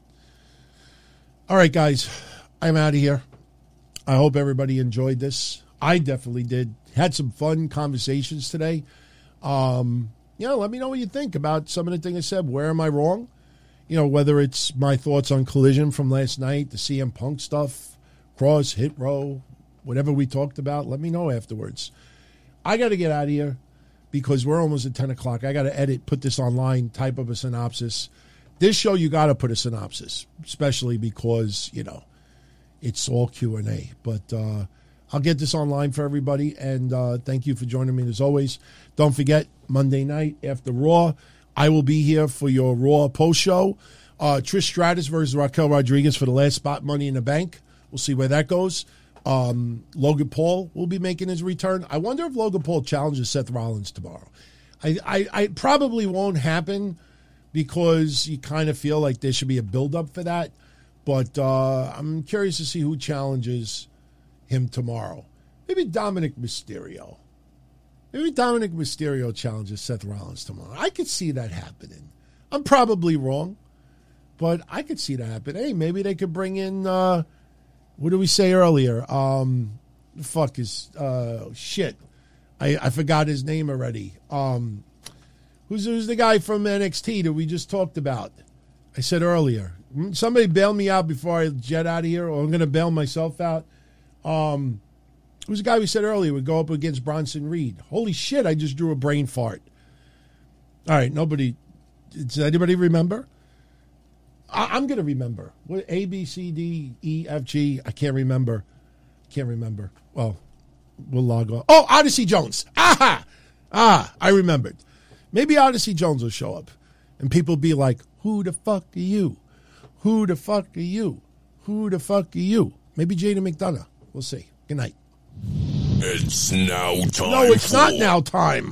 All right, guys, I'm out of here. I hope everybody enjoyed this. I definitely did. Had some fun conversations today. Um, you know, let me know what you think about some of the things I said. Where am I wrong? You know, whether it's my thoughts on Collision from last night, the C M Punk stuff, Cross, Hit Row, whatever we talked about, let me know afterwards. I got to get out of here because we're almost at ten o'clock. I got to edit, put this online, type up a synopsis. This show, you got to put a synopsis, especially because, you know, it's all Q and A. But uh, I'll get this online for everybody, and uh, thank you for joining me as always. Don't forget, Monday night after Raw, I will be here for your Raw post show. Uh, Trish Stratus versus Raquel Rodriguez for the last spot, Money in the Bank. We'll see where that goes. Um, Logan Paul will be making his return. I wonder if Logan Paul challenges Seth Rollins tomorrow. I, I, I probably won't happen because you kind of feel like there should be a build-up for that. But uh, I'm curious to see who challenges him tomorrow. Maybe Dominic Mysterio. Maybe Dominic Mysterio challenges Seth Rollins tomorrow. I could see that happening. I'm probably wrong, but I could see that happen. Hey, maybe they could bring in, uh, what did we say earlier? Um, the fuck is, uh, shit. I, I forgot his name already. Um, who's, who's the guy from N X T that we just talked about? I said earlier. Somebody bail me out before I jet out of here, or I'm going to bail myself out. Um... Who's the guy we said earlier would go up against Bronson Reed? Holy shit, I just drew a brain fart. All right, nobody, does anybody remember? I, I'm going to remember. What, A, B, C, D, E, F, G, I can't remember. Can't remember. Well, we'll log off. Oh, Odyssey Jones. Aha! Ah, I remembered. Maybe Odyssey Jones will show up, and people be like, who the fuck are you? Who the fuck are you? Who the fuck are you? Maybe Jada McDonough. We'll see. Good night. It's now time. No, it's for... not now time.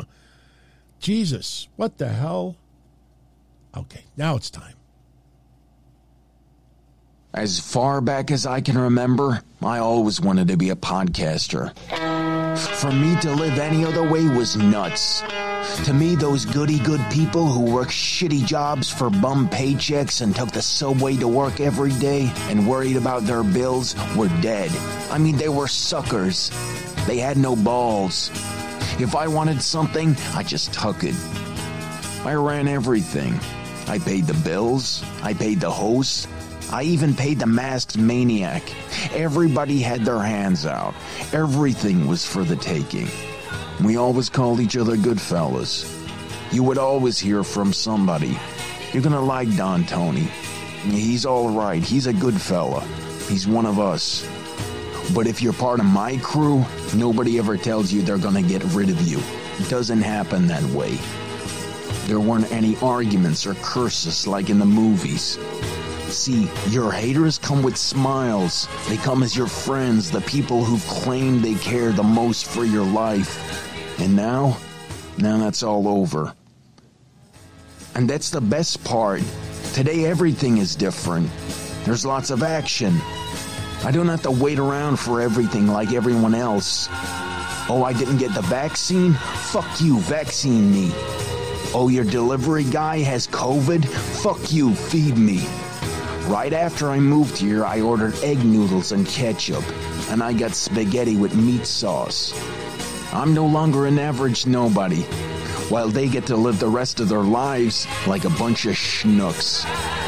Jesus, what the hell? Okay, now it's time. As far back as I can remember, I always wanted to be a podcaster. For me to live any other way was nuts. To me, those goody-good people who worked shitty jobs for bum paychecks and took the subway to work every day and worried about their bills were dead. I mean, they were suckers. They had no balls. If I wanted something, I just took it. I ran everything. I paid the bills. I paid the host. I even paid the masked maniac. Everybody had their hands out. Everything was for the taking. We always called each other good fellas. You would always hear from somebody. You're gonna like Don Tony. He's all right. He's a good fella. He's one of us. But if you're part of my crew, nobody ever tells you they're gonna get rid of you. It doesn't happen that way. There weren't any arguments or curses like in the movies. See, your haters come with smiles. They come as your friends, the people who've claimed they care the most for your life. And now, now that's all over. And that's the best part. Today everything is different. There's lots of action. I don't have to wait around for everything like everyone else. Oh, I didn't get the vaccine? Fuck you, vaccine me. Oh, your delivery guy has COVID? Fuck you, feed me. Right after I moved here, I ordered egg noodles and ketchup, and I got spaghetti with meat sauce. I'm no longer an average nobody, while they get to live the rest of their lives like a bunch of schnooks.